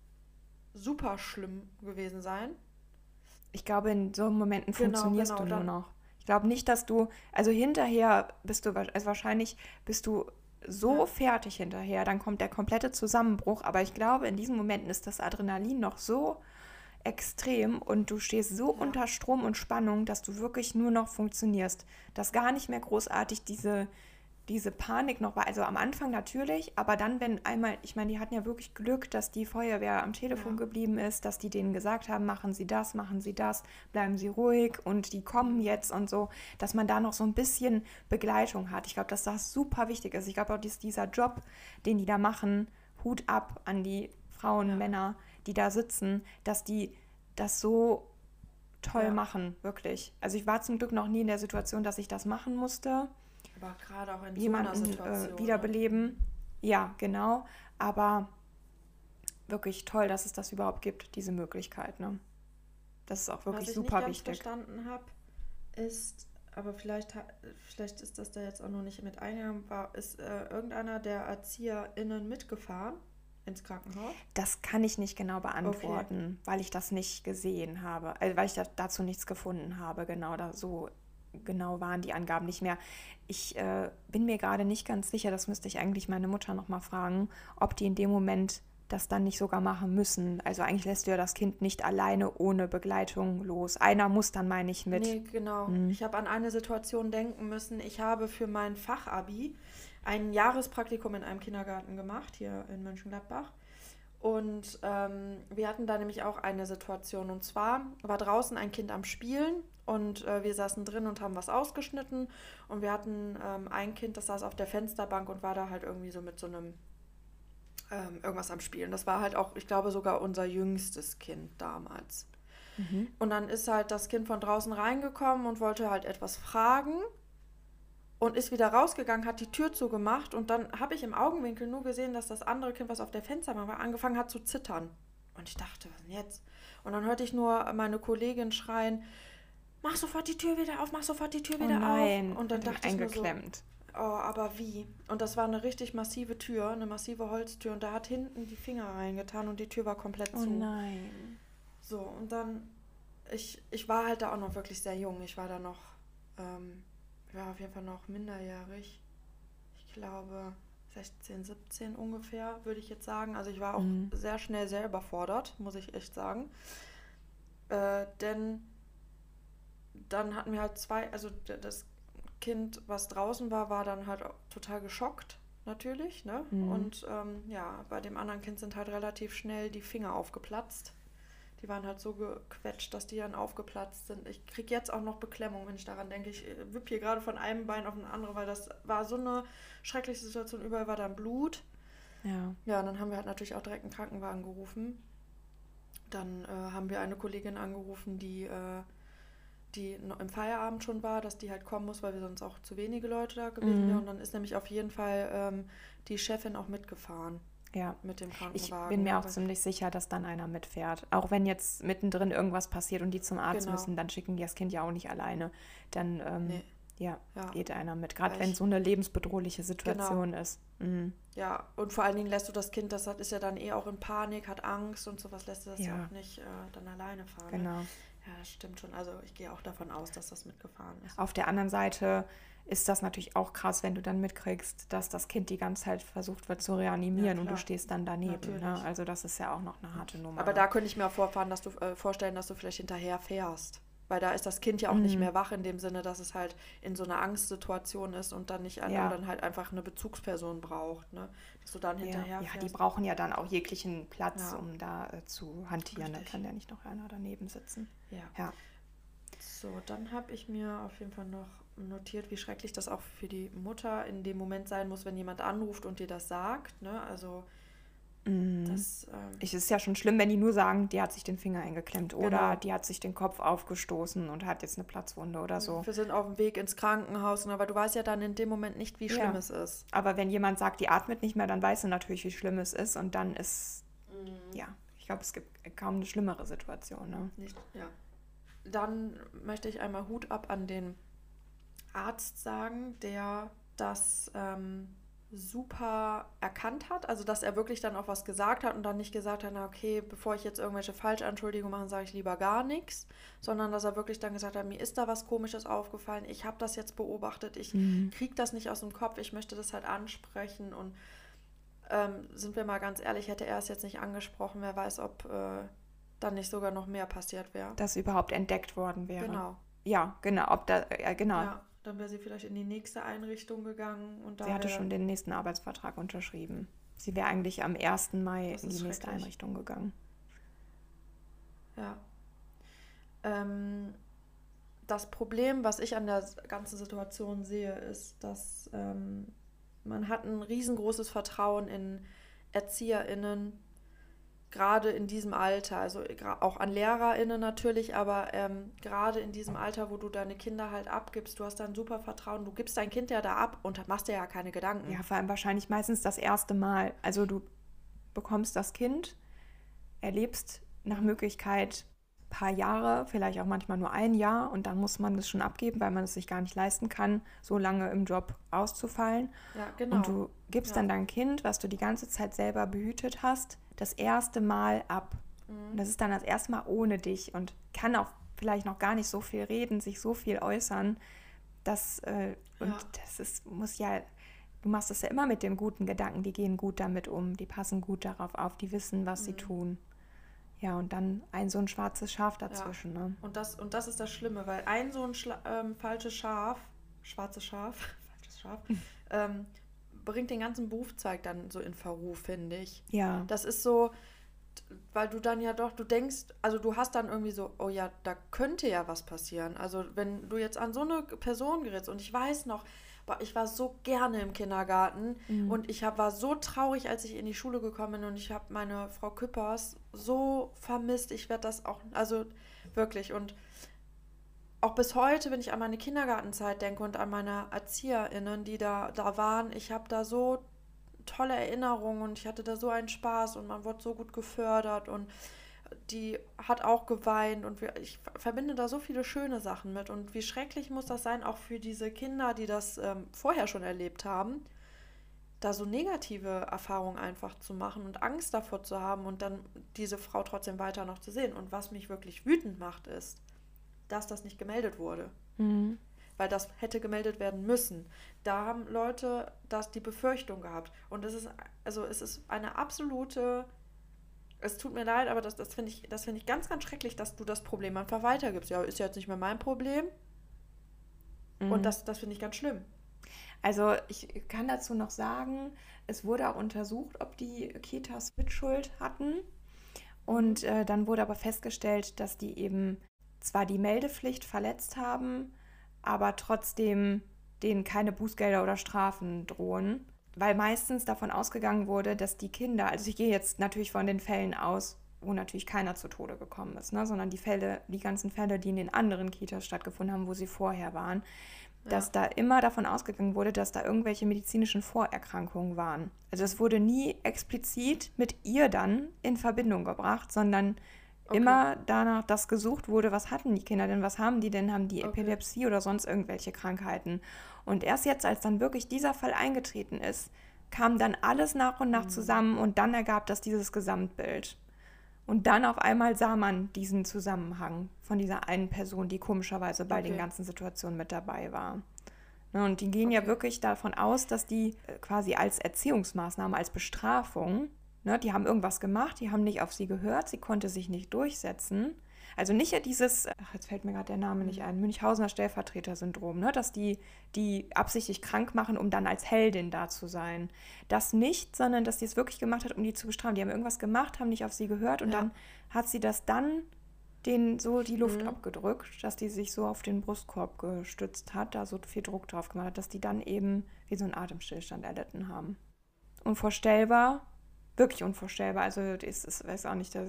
super schlimm gewesen sein. Ich glaube, in so Momenten Genau, funktionierst genau, du nur dann- noch. Ich glaube nicht, dass du, also hinterher bist du, wa- also wahrscheinlich bist du so Ja. fertig hinterher, dann kommt der komplette Zusammenbruch, aber ich glaube, in diesen Momenten ist das Adrenalin noch so extrem und du stehst so Ja. unter Strom und Spannung, dass du wirklich nur noch funktionierst, dass gar nicht mehr großartig diese, diese Panik noch war. Also am Anfang natürlich, aber dann, wenn einmal, ich meine, die hatten ja wirklich Glück, dass die Feuerwehr am Telefon Ja. geblieben ist, dass die denen gesagt haben, machen Sie das, machen Sie das, bleiben Sie ruhig und die kommen jetzt und so, dass man da noch so ein bisschen Begleitung hat. Ich glaube, dass das super wichtig ist. Ich glaube auch, dass dieser Job, den die da machen, Hut ab an die Frauen, Ja. Männer, die da sitzen, dass die das so toll Ja. machen, wirklich. Also ich war zum Glück noch nie in der Situation, dass ich das machen musste, Aber gerade auch in so einer jemanden Situation. äh, wiederbeleben. Ja, genau. Aber wirklich toll, dass es das überhaupt gibt, diese Möglichkeit. Ne? Das ist auch wirklich Was ich super nicht ganz wichtig. verstanden habe, ist, aber vielleicht, ha- vielleicht ist das da jetzt auch noch nicht mit eingegangen, war, ist äh, irgendeiner der ErzieherInnen mitgefahren ins Krankenhaus? Das kann ich nicht genau beantworten, weil ich das nicht gesehen habe, also weil ich da, dazu nichts gefunden habe. Genau, da so genau waren die Angaben nicht mehr. Ich äh, bin mir gerade nicht ganz sicher, das müsste ich eigentlich meine Mutter nochmal fragen, ob die in dem Moment das dann nicht sogar machen müssen. Also eigentlich lässt du ja das Kind nicht alleine ohne Begleitung los. Einer muss dann, meine ich, mit. Nee, genau. Mhm. Ich habe an eine Situation denken müssen. Ich habe für mein Fachabi ein Jahrespraktikum in einem Kindergarten gemacht, hier in Mönchengladbach. Und ähm, wir hatten da nämlich auch eine Situation. Und zwar war draußen ein Kind am Spielen und äh, wir saßen drin und haben was ausgeschnitten. Und wir hatten ähm, ein Kind, das saß auf der Fensterbank und war da halt irgendwie so mit so einem ähm, irgendwas am Spielen. Das war halt auch, ich glaube, sogar unser jüngstes Kind damals. Mhm. Und dann ist halt das Kind von draußen reingekommen und wollte halt etwas fragen und ist wieder rausgegangen, hat die Tür zugemacht und dann habe ich im Augenwinkel nur gesehen, dass das andere Kind, was auf der Fensterbank war, angefangen hat zu zittern. Und ich dachte, was denn jetzt? Und dann hörte ich nur meine Kollegin schreien, mach sofort die Tür wieder auf, mach sofort die Tür Oh wieder nein, auf. Und dann hat ihn dachte ich mir so, eingeklemmt. oh, aber wie? Und das war eine richtig massive Tür, eine massive Holztür und da hat hinten die Finger reingetan und die Tür war komplett Oh zu. nein. So, und dann, ich, ich war halt da auch noch wirklich sehr jung. Ich war da noch, ähm, ich war auf jeden Fall noch minderjährig. Ich glaube sechzehn, siebzehn ungefähr, würde ich jetzt sagen. Also ich war auch Mhm. sehr schnell sehr überfordert, muss ich echt sagen. Äh, denn dann hatten wir halt zwei, also d- das Kind, was draußen war, war dann halt auch total geschockt, natürlich, ne? Mhm. Und ähm, ja, bei dem anderen Kind sind halt relativ schnell die Finger aufgeplatzt. Die waren halt so gequetscht, dass die dann aufgeplatzt sind. Ich kriege jetzt auch noch Beklemmung, wenn ich daran denke. Ich äh, wippe hier gerade von einem Bein auf ein andere, weil das war so eine schreckliche Situation. Überall war dann Blut. Ja. Ja, und dann haben wir halt natürlich auch direkt einen Krankenwagen gerufen. Dann äh, haben wir eine Kollegin angerufen, die, äh, die noch im Feierabend schon war, dass die halt kommen muss, weil wir sonst auch zu wenige Leute da gewesen Mhm. wären. Und dann ist nämlich auf jeden Fall ähm, die Chefin auch mitgefahren Ja. mit dem Ich Krankenwagen. bin mir auch Aber- ziemlich sicher, dass dann einer mitfährt. Auch wenn jetzt mittendrin irgendwas passiert und die zum Arzt Genau. müssen, dann schicken die das Kind ja auch nicht alleine. Dann ähm, Nee. ja, Ja. geht einer mit. Gerade Weil wenn ich- so eine lebensbedrohliche Situation ist. Mhm. Ja, und vor allen Dingen lässt du das Kind, das hat, ist ja dann eh auch in Panik, hat Angst und sowas, lässt du das ja, Ja. auch nicht äh, dann alleine fahren. Ne? Genau. Ja, das stimmt schon. Also ich gehe auch davon aus, dass das mitgefahren ist. Auf der anderen Seite ist das natürlich auch krass, wenn du dann mitkriegst, dass das Kind die ganze Zeit versucht wird zu reanimieren Ja, und du klar. stehst dann daneben. Ne? Natürlich. Also das ist ja auch noch eine harte Nummer. Aber ne? da könnte ich mir auch vorfahren, dass du, äh, vorstellen, dass du vielleicht hinterher fährst. Weil da ist das Kind ja auch nicht Mhm. mehr wach in dem Sinne, dass es halt in so einer Angstsituation ist und dann nicht Ja. und dann halt einfach eine Bezugsperson braucht, ne? Dass du dann ja, hinterher ja, die fährst. brauchen ja dann auch jeglichen Platz, Ja. um da äh, zu hantieren. Da Richtig. kann ja nicht noch einer daneben sitzen. Ja. Ja. So, dann habe ich mir auf jeden Fall noch notiert, wie schrecklich das auch für die Mutter in dem Moment sein muss, wenn jemand anruft und dir das sagt, ne? Also Mhm. das ähm, Es ist ja schon schlimm, wenn die nur sagen, die hat sich den Finger eingeklemmt oder Genau. die hat sich den Kopf aufgestoßen und hat jetzt eine Platzwunde oder so. wir sind auf dem Weg ins Krankenhaus, ne? Aber du weißt ja dann in dem Moment nicht, wie schlimm Ja. es ist. Aber wenn jemand sagt, die atmet nicht mehr, dann weißt du natürlich, wie schlimm es ist und dann ist, ja, ich glaube, es gibt kaum eine schlimmere Situation. Ne? Nicht, ja. Dann möchte ich einmal Hut ab an den Arzt sagen, der das ähm, super erkannt hat. Also, dass er wirklich dann auch was gesagt hat und dann nicht gesagt hat, na okay, bevor ich jetzt irgendwelche Falschanschuldigungen mache, sage ich lieber gar nichts, sondern dass er wirklich dann gesagt hat, mir ist da was Komisches aufgefallen, ich habe das jetzt beobachtet, ich Mhm. kriege das nicht aus dem Kopf, ich möchte das halt ansprechen und ähm, sind wir mal ganz ehrlich, hätte er es jetzt nicht angesprochen, wer weiß, ob äh, dann nicht sogar noch mehr passiert wäre. Dass überhaupt entdeckt worden wäre. Genau. Ja, genau, ob da, äh, genau. Ja, dann wäre sie vielleicht in die nächste Einrichtung gegangen und da Sie hatte wär- schon den nächsten Arbeitsvertrag unterschrieben. Sie wäre eigentlich am ersten Mai Das in ist die nächste schrecklich. Einrichtung gegangen. Ja. Ähm, das Problem, was ich an der ganzen Situation sehe, ist, dass ähm, man hat ein riesengroßes Vertrauen in ErzieherInnen, gerade in diesem Alter, also gra- auch an LehrerInnen natürlich, aber ähm, gerade in diesem Alter, wo du deine Kinder halt abgibst, du hast da ein super Vertrauen, du gibst dein Kind ja da ab und machst dir ja keine Gedanken. Ja, vor allem wahrscheinlich meistens das erste Mal. Also du bekommst das Kind, erlebst nach Möglichkeit paar Jahre, vielleicht auch manchmal nur ein Jahr und dann muss man das schon abgeben, weil man es sich gar nicht leisten kann, so lange im Job auszufallen. Ja, genau. Und du gibst Ja. dann dein Kind, was du die ganze Zeit selber behütet hast, das erste Mal ab. Und das ist dann das erste Mal ohne dich und kann auch vielleicht noch gar nicht so viel reden, sich so viel äußern. Das, äh, und Ja. das ist, muss ja, du machst das ja immer mit den guten Gedanken, die gehen gut damit um, die passen gut darauf auf, die wissen, was sie tun. Ja, und dann ein so ein schwarzes Schaf dazwischen. Ne? Und das, und das ist das Schlimme, weil ein so ein Schla ähm, falsches Schaf, schwarzes Schaf, falsches Schaf, ähm, bringt den ganzen Berufszweig dann so in Verruf, finde ich. Ja. Das ist so, weil du dann ja doch, du denkst, also du hast dann irgendwie so, oh ja, da könnte ja was passieren. Also wenn du jetzt an so eine Person gerätst und ich weiß noch, boah, ich war so gerne im Kindergarten und ich hab, war so traurig, als ich in die Schule gekommen bin und ich habe meine Frau Küppers so vermisst. Ich werde das auch, also wirklich und auch bis heute, wenn ich an meine Kindergartenzeit denke und an meine ErzieherInnen, die da, da waren, ich habe da so tolle Erinnerungen und ich hatte da so einen Spaß und man wurde so gut gefördert und die hat auch geweint und wir, ich verbinde da so viele schöne Sachen mit und wie schrecklich muss das sein, auch für diese Kinder, die das ähm, vorher schon erlebt haben, da so negative Erfahrungen einfach zu machen und Angst davor zu haben und dann diese Frau trotzdem weiter noch zu sehen. Und was mich wirklich wütend macht, ist, dass das nicht gemeldet wurde. Mhm. Weil das hätte gemeldet werden müssen. Da haben Leute das die Befürchtung gehabt. Und es ist, also es ist eine absolute, es tut mir leid, aber das, das finde ich, das finde ich ganz, ganz schrecklich, dass du das Problem einfach weitergibst. Ja, ist ja jetzt nicht mehr mein Problem. Mhm. Und das, das finde ich ganz schlimm. Also ich kann dazu noch sagen, es wurde auch untersucht, ob die Kitas Mitschuld hatten. Und äh, dann wurde aber festgestellt, dass die eben zwar die Meldepflicht verletzt haben, aber trotzdem denen keine Bußgelder oder Strafen drohen, weil meistens davon ausgegangen wurde, dass die Kinder, also ich gehe jetzt natürlich von den Fällen aus, wo natürlich keiner zu Tode gekommen ist, ne, sondern die Fälle, die ganzen Fälle, die in den anderen Kitas stattgefunden haben, wo sie vorher waren, ja. dass da immer davon ausgegangen wurde, dass da irgendwelche medizinischen Vorerkrankungen waren. Also es wurde nie explizit mit ihr dann in Verbindung gebracht, sondern Okay. immer danach, dass gesucht wurde, was hatten die Kinder denn, was haben die denn, haben die okay. Epilepsie oder sonst irgendwelche Krankheiten. Und erst jetzt, als dann wirklich dieser Fall eingetreten ist, kam dann alles nach und nach mhm. zusammen und dann ergab das dieses Gesamtbild. Und dann auf einmal sah man diesen Zusammenhang von dieser einen Person, die komischerweise bei okay. den ganzen Situationen mit dabei war. Ne, und die gehen okay. ja wirklich davon aus, dass die quasi als Erziehungsmaßnahme, als Bestrafung, ne, die haben irgendwas gemacht, die haben nicht auf sie gehört, sie konnte sich nicht durchsetzen. Also nicht ja dieses, ach, jetzt fällt mir gerade der Name nicht ein, Münchhausener Stellvertreter-Syndrom, ne, dass die die absichtlich krank machen, um dann als Heldin da zu sein. Das nicht, sondern dass die es wirklich gemacht hat, um die zu bestrafen. Die haben irgendwas gemacht, haben nicht auf sie gehört und ja. dann hat sie das dann denen so die Luft mhm. abgedrückt, dass die sich so auf den Brustkorb gestützt hat, da so viel Druck drauf gemacht hat, dass die dann eben wie so einen Atemstillstand erlitten haben. Unvorstellbar, wirklich unvorstellbar. Also das ist, weiß auch nicht, das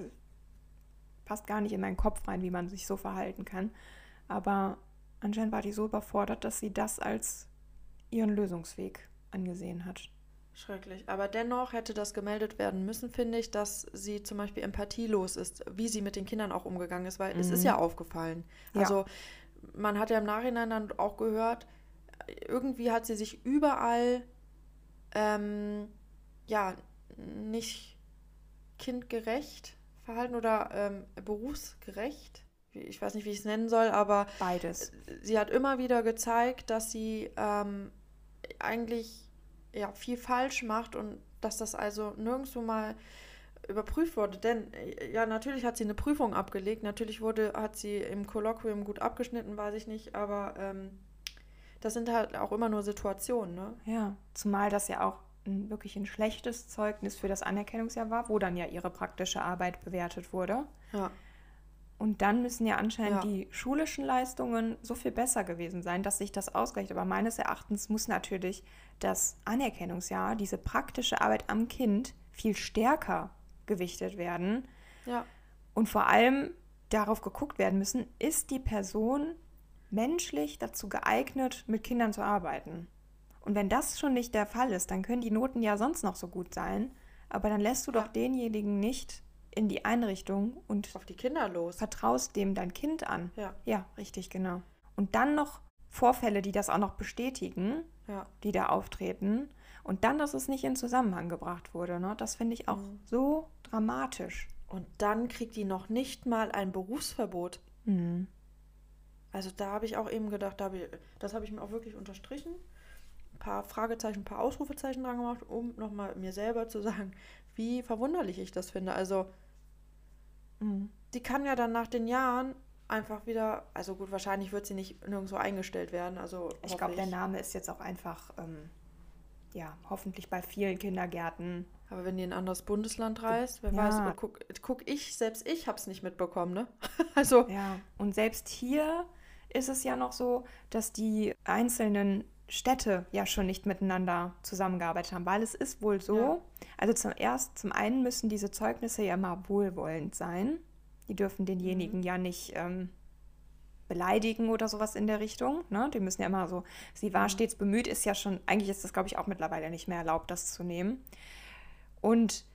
passt gar nicht in meinen Kopf rein, wie man sich so verhalten kann. Aber anscheinend war die so überfordert, dass sie das als ihren Lösungsweg angesehen hat. Schrecklich. Aber dennoch hätte das gemeldet werden müssen, finde ich, dass sie zum Beispiel empathielos ist, wie sie mit den Kindern auch umgegangen ist, weil mhm. es ist ja aufgefallen. Ja. Also man hat ja im Nachhinein dann auch gehört, irgendwie hat sie sich überall ähm, ja nicht kindgerecht verhalten oder ähm, berufsgerecht. Ich weiß nicht, wie ich es nennen soll, aber beides. Sie hat immer wieder gezeigt, dass sie ähm, eigentlich ja, viel falsch macht und dass das also nirgendwo mal überprüft wurde. Denn ja, natürlich hat sie eine Prüfung abgelegt, natürlich wurde, hat sie im Kolloquium gut abgeschnitten, weiß ich nicht, aber ähm, das sind halt auch immer nur Situationen, ne? Ja, zumal das ja auch ein, wirklich ein schlechtes Zeugnis für das Anerkennungsjahr war, wo dann ja ihre praktische Arbeit bewertet wurde. Ja. Und dann müssen ja anscheinend ja. die schulischen Leistungen so viel besser gewesen sein, dass sich das ausgleicht. Aber meines Erachtens muss natürlich das Anerkennungsjahr, diese praktische Arbeit am Kind, viel stärker gewichtet werden. Ja. Und vor allem darauf geguckt werden müssen, ist die Person menschlich dazu geeignet, mit Kindern zu arbeiten. Und wenn das schon nicht der Fall ist, dann können die Noten ja sonst noch so gut sein, aber dann lässt du ja. doch denjenigen nicht in die Einrichtung und Auf die Kinder los. vertraust dem dein Kind an. Ja, Ja, richtig, genau. Und dann noch Vorfälle, die das auch noch bestätigen, ja. die da auftreten. Und dann, dass es nicht in Zusammenhang gebracht wurde. Ne? Das finde ich auch Mhm. so dramatisch. Und dann kriegt die noch nicht mal ein Berufsverbot. Mhm. Also da habe ich auch eben gedacht, da hab ich, das habe ich mir auch wirklich unterstrichen. Ein paar Fragezeichen, ein paar Ausrufezeichen dran gemacht, um nochmal mir selber zu sagen, wie verwunderlich ich das finde. Also Mhm. die kann ja dann nach den Jahren einfach wieder, also gut, wahrscheinlich wird sie nicht nirgendwo eingestellt werden. Also Ich hoffe glaube, der Name ist jetzt auch einfach, ähm, ja, hoffentlich bei vielen Kindergärten. Aber wenn die in ein anderes Bundesland reist, wer Ja. weiß, aber guck, guck ich, selbst ich habe es nicht mitbekommen, ne? Also, Ja, und selbst hier ist es ja noch so, dass die einzelnen Städte ja schon nicht miteinander zusammengearbeitet haben, weil es ist wohl so, Ja. also zum erst, zum einen müssen diese Zeugnisse ja immer wohlwollend sein. Die dürfen denjenigen ja nicht ähm, beleidigen oder sowas in der Richtung. Ne? Die müssen ja immer so, sie war stets bemüht, ist ja schon, eigentlich ist das, glaube ich, auch mittlerweile nicht mehr erlaubt, das zu nehmen. Und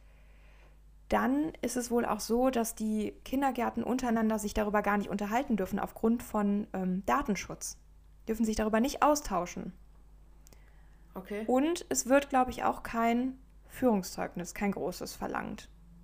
dann ist es wohl auch so, dass die Kindergärten untereinander sich darüber gar nicht unterhalten dürfen, aufgrund von ähm, Datenschutz. Dürfen sich darüber nicht austauschen. okay. Und es wird, glaube ich, auch kein Führungszeugnis, kein großes verlangt.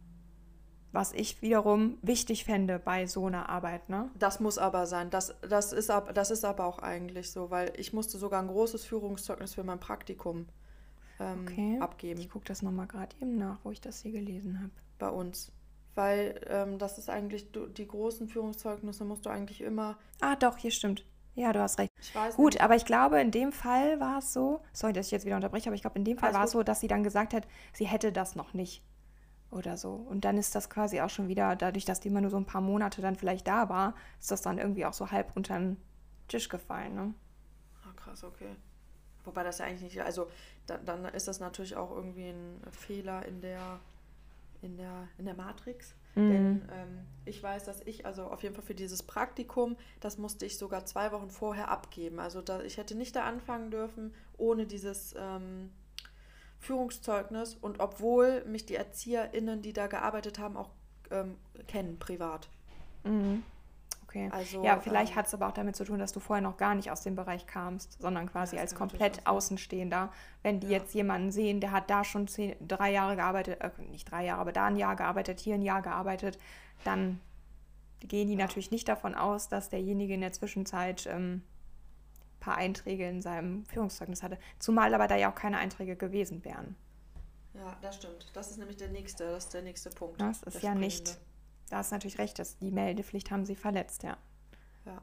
Was ich wiederum wichtig fände bei so einer Arbeit, ne? Das muss aber sein. Das, das, ist ab, das ist aber auch eigentlich so, weil ich musste sogar ein großes Führungszeugnis für mein Praktikum ähm, Okay. abgeben Ich gucke das nochmal gerade eben nach, wo ich das hier gelesen habe. bei uns. Weil ähm, das ist eigentlich, du, die großen Führungszeugnisse musst du eigentlich immer, Ah, doch, hier stimmt. Ja, du hast recht. ich weiß Gut, nicht, aber ich glaube, in dem Fall war es so, sorry, dass ich jetzt wieder unterbreche, aber ich glaube, in dem Fall Alles war es gut. so, dass sie dann gesagt hat, sie hätte das noch nicht oder so. Und dann ist das quasi auch schon wieder, dadurch, dass die immer nur so ein paar Monate dann vielleicht da war, ist das dann irgendwie auch so halb unter den Tisch gefallen, ne? ah, krass, okay. Wobei das ja eigentlich nicht, also dann, dann ist das natürlich auch irgendwie ein Fehler in der, in der, in der Matrix. Mhm. Denn ähm, ich weiß, dass ich, also auf jeden Fall für dieses Praktikum, das musste ich sogar zwei Wochen vorher abgeben. Also da, ich hätte nicht da anfangen dürfen ohne dieses ähm, Führungszeugnis. Und obwohl mich die ErzieherInnen, die da gearbeitet haben, auch ähm, kennen, privat. Mhm. Okay. Also, Ja, vielleicht ähm, hat es aber auch damit zu tun, dass du vorher noch gar nicht aus dem Bereich kamst, sondern quasi Ja, das als kann natürlich komplett auch sein. Außenstehender. Wenn die Ja. jetzt jemanden sehen, der hat da schon zehn, drei Jahre gearbeitet, äh, nicht drei Jahre, aber da ein Jahr gearbeitet, hier ein Jahr gearbeitet, dann gehen die Ja. natürlich nicht davon aus, dass derjenige in der Zwischenzeit ähm, ein paar Einträge in seinem Führungszeugnis hatte. Zumal aber da ja auch keine Einträge gewesen wären. Ja, das stimmt. Das ist nämlich der nächste, das ist der nächste Punkt. Das ist der ja nicht, springende. da ist natürlich recht, dass die Meldepflicht haben sie verletzt, ja. Ja.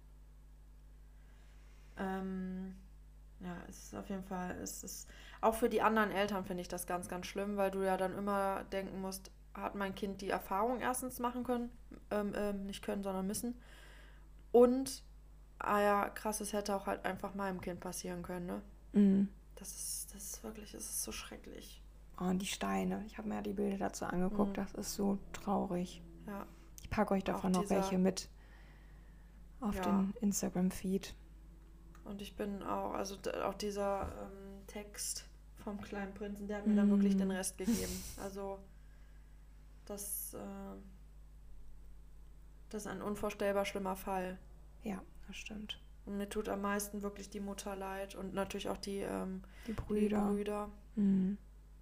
Ähm, ja, es ist auf jeden Fall, es ist auch für die anderen Eltern finde ich das ganz, ganz schlimm, weil du ja dann immer denken musst, hat mein Kind die Erfahrung erstens machen können, ähm, ähm, nicht können, sondern müssen. Und, ah ja, krass, es hätte auch halt einfach meinem Kind passieren können, ne? Mhm. Das ist, das ist wirklich, es ist so schrecklich. Oh, und die Steine. Ich habe mir ja die Bilder dazu angeguckt. Mhm. Das ist so traurig. Ja. Ich packe euch davon Auch noch dieser- welche mit auf Ja. den Instagram-Feed. Und ich bin auch, also d- auch dieser ähm, Text vom kleinen Prinzen, der hat mir dann wirklich den Mm. Rest gegeben. Also das, äh, das ist ein unvorstellbar schlimmer Fall. Ja, das stimmt. Und mir tut am meisten wirklich die Mutter leid und natürlich auch die, ähm, Die die Brüder. Brüder, Mhm.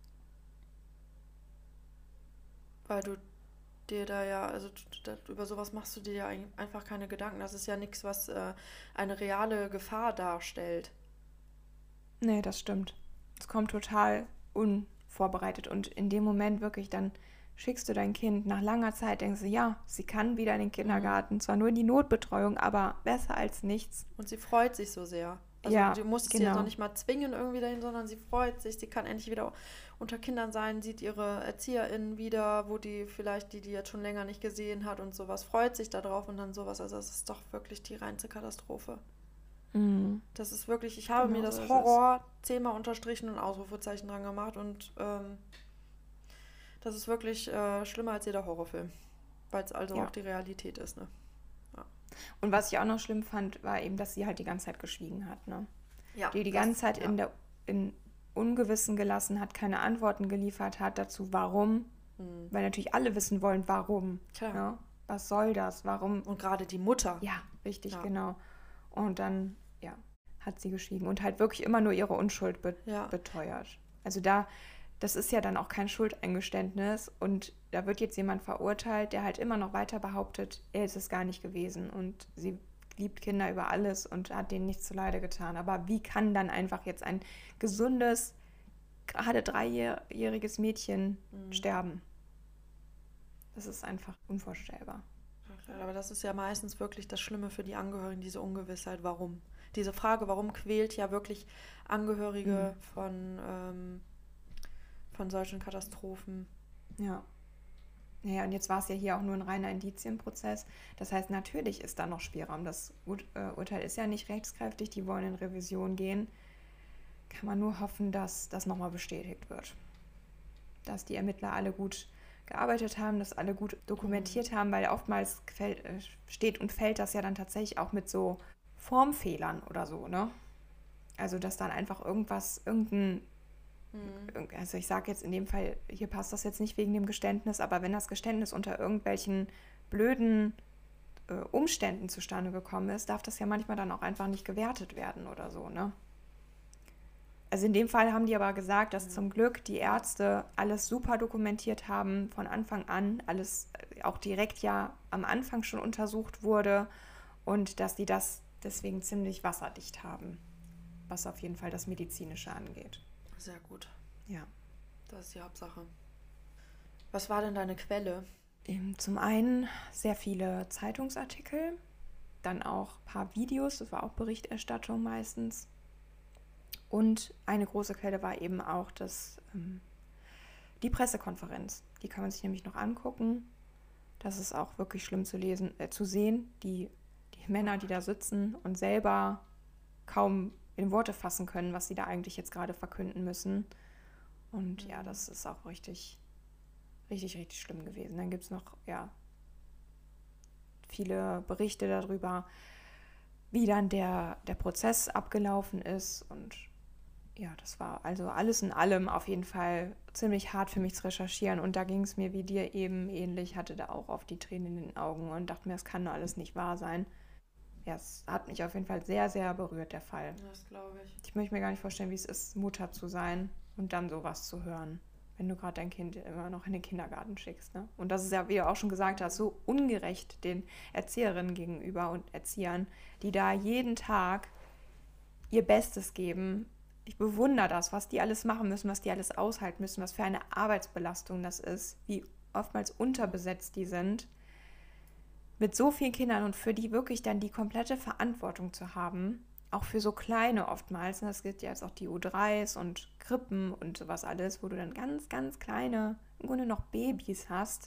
weil du dir da ja, also d- d- über sowas machst du dir ja ein- einfach keine Gedanken. Das ist ja nichts, was äh, eine reale Gefahr darstellt. Nee, das stimmt. Es kommt total unvorbereitet. Und in dem Moment wirklich, dann schickst du dein Kind nach langer Zeit, denkst du, ja, sie kann wieder in den Kindergarten, zwar nur in die Notbetreuung, aber besser als nichts. Und sie freut sich so sehr. Also Ja, du musst sie ja genau. noch nicht mal zwingen irgendwie dahin, sondern sie freut sich. Sie kann endlich wieder unter Kindern sein, sieht ihre ErzieherInnen wieder, wo die vielleicht, die die jetzt schon länger nicht gesehen hat und sowas, freut sich darauf und dann sowas. Also es ist doch wirklich die reinste Katastrophe. Mhm. Das ist wirklich, ich habe Genau mir so das ist Horror zehnmal unterstrichen und Ausrufezeichen dran gemacht und ähm, das ist wirklich äh, schlimmer als jeder Horrorfilm. Weil es also Ja. auch die Realität ist, ne? Und was ich auch noch schlimm fand, war eben, dass sie halt die ganze Zeit geschwiegen hat, ne? Ja, Die die das- ganze Zeit ja. in der in Ungewissen gelassen hat, keine Antworten geliefert hat dazu, warum Mhm. Weil natürlich alle wissen wollen, warum. Klar. Ja? Was soll das? Warum? Und gerade die Mutter. Ja, richtig, Ja. genau. Und dann, ja, hat sie geschwiegen und halt wirklich immer nur ihre Unschuld be Ja. beteuert. Also da, das ist ja dann auch kein Schuldeingeständnis und da wird jetzt jemand verurteilt, der halt immer noch weiter behauptet, er ist es gar nicht gewesen und sie liebt Kinder über alles und hat denen nichts zuleide getan. Aber wie kann dann einfach jetzt ein gesundes, gerade dreijähriges Mädchen Mhm. sterben? Das ist einfach unvorstellbar. Aber das ist ja meistens wirklich das Schlimme für die Angehörigen, diese Ungewissheit, warum. Diese Frage, warum quält ja wirklich Angehörige Mhm. von, ähm, von solchen Katastrophen. Ja. Naja, und jetzt war es ja hier auch nur ein reiner Indizienprozess. Das heißt, natürlich ist da noch Spielraum. Das Ur äh, Urteil ist ja nicht rechtskräftig, die wollen in Revision gehen. Kann man nur hoffen, dass das nochmal bestätigt wird. Dass die Ermittler alle gut gearbeitet haben, dass alle gut dokumentiert haben, weil oftmals fällt, äh, steht und fällt das ja dann tatsächlich auch mit so Formfehlern oder so, ne? Also, dass dann einfach irgendwas, irgendein Mhm. also ich sage jetzt in dem Fall, hier passt das jetzt nicht wegen dem Geständnis, aber wenn das Geständnis unter irgendwelchen blöden äh, Umständen zustande gekommen ist, darf das ja manchmal dann auch einfach nicht gewertet werden oder so, ne? Also in dem Fall haben die aber gesagt, dass zum Glück die Ärzte alles super dokumentiert haben von Anfang an, alles äh, auch direkt ja am Anfang schon untersucht wurde und dass die das deswegen ziemlich wasserdicht haben, was auf jeden Fall das Medizinische angeht. Sehr gut. Ja. Das ist die Hauptsache. Was war denn deine Quelle? Ähm, Zum einen sehr viele Zeitungsartikel, dann auch ein paar Videos, das war auch Berichterstattung meistens. Und eine große Quelle war eben auch das, ähm, die Pressekonferenz. Die kann man sich nämlich noch angucken. Das ist auch wirklich schlimm zu lesen, äh, zu sehen. Die, die Männer, die da sitzen und selber kaum in Worte fassen können, was sie da eigentlich jetzt gerade verkünden müssen. Und ja, das ist auch richtig, richtig, richtig schlimm gewesen. Dann gibt es noch, ja, viele Berichte darüber, wie dann der, der Prozess abgelaufen ist. Und ja, das war also alles in allem auf jeden Fall ziemlich hart für mich zu recherchieren. Und da ging es mir wie dir eben ähnlich, hatte da auch oft die Tränen in den Augen und dachte mir, das kann doch alles nicht wahr sein. Ja, es hat mich auf jeden Fall sehr, sehr berührt, der Fall. Das glaube ich. Ich möchte mir gar nicht vorstellen, wie es ist, Mutter zu sein und dann sowas zu hören, wenn du gerade dein Kind immer noch in den Kindergarten schickst. Ne? Und das ist ja, wie du auch schon gesagt hast, so ungerecht den Erzieherinnen gegenüber und Erziehern, die da jeden Tag ihr Bestes geben. Ich bewundere das, was die alles machen müssen, was die alles aushalten müssen, was für eine Arbeitsbelastung das ist, wie oftmals unterbesetzt die sind. Mit so vielen Kindern und für die wirklich dann die komplette Verantwortung zu haben, auch für so kleine oftmals, und das gilt ja jetzt auch die U dreis und Krippen und sowas alles, wo du dann ganz, ganz kleine, im Grunde noch Babys hast.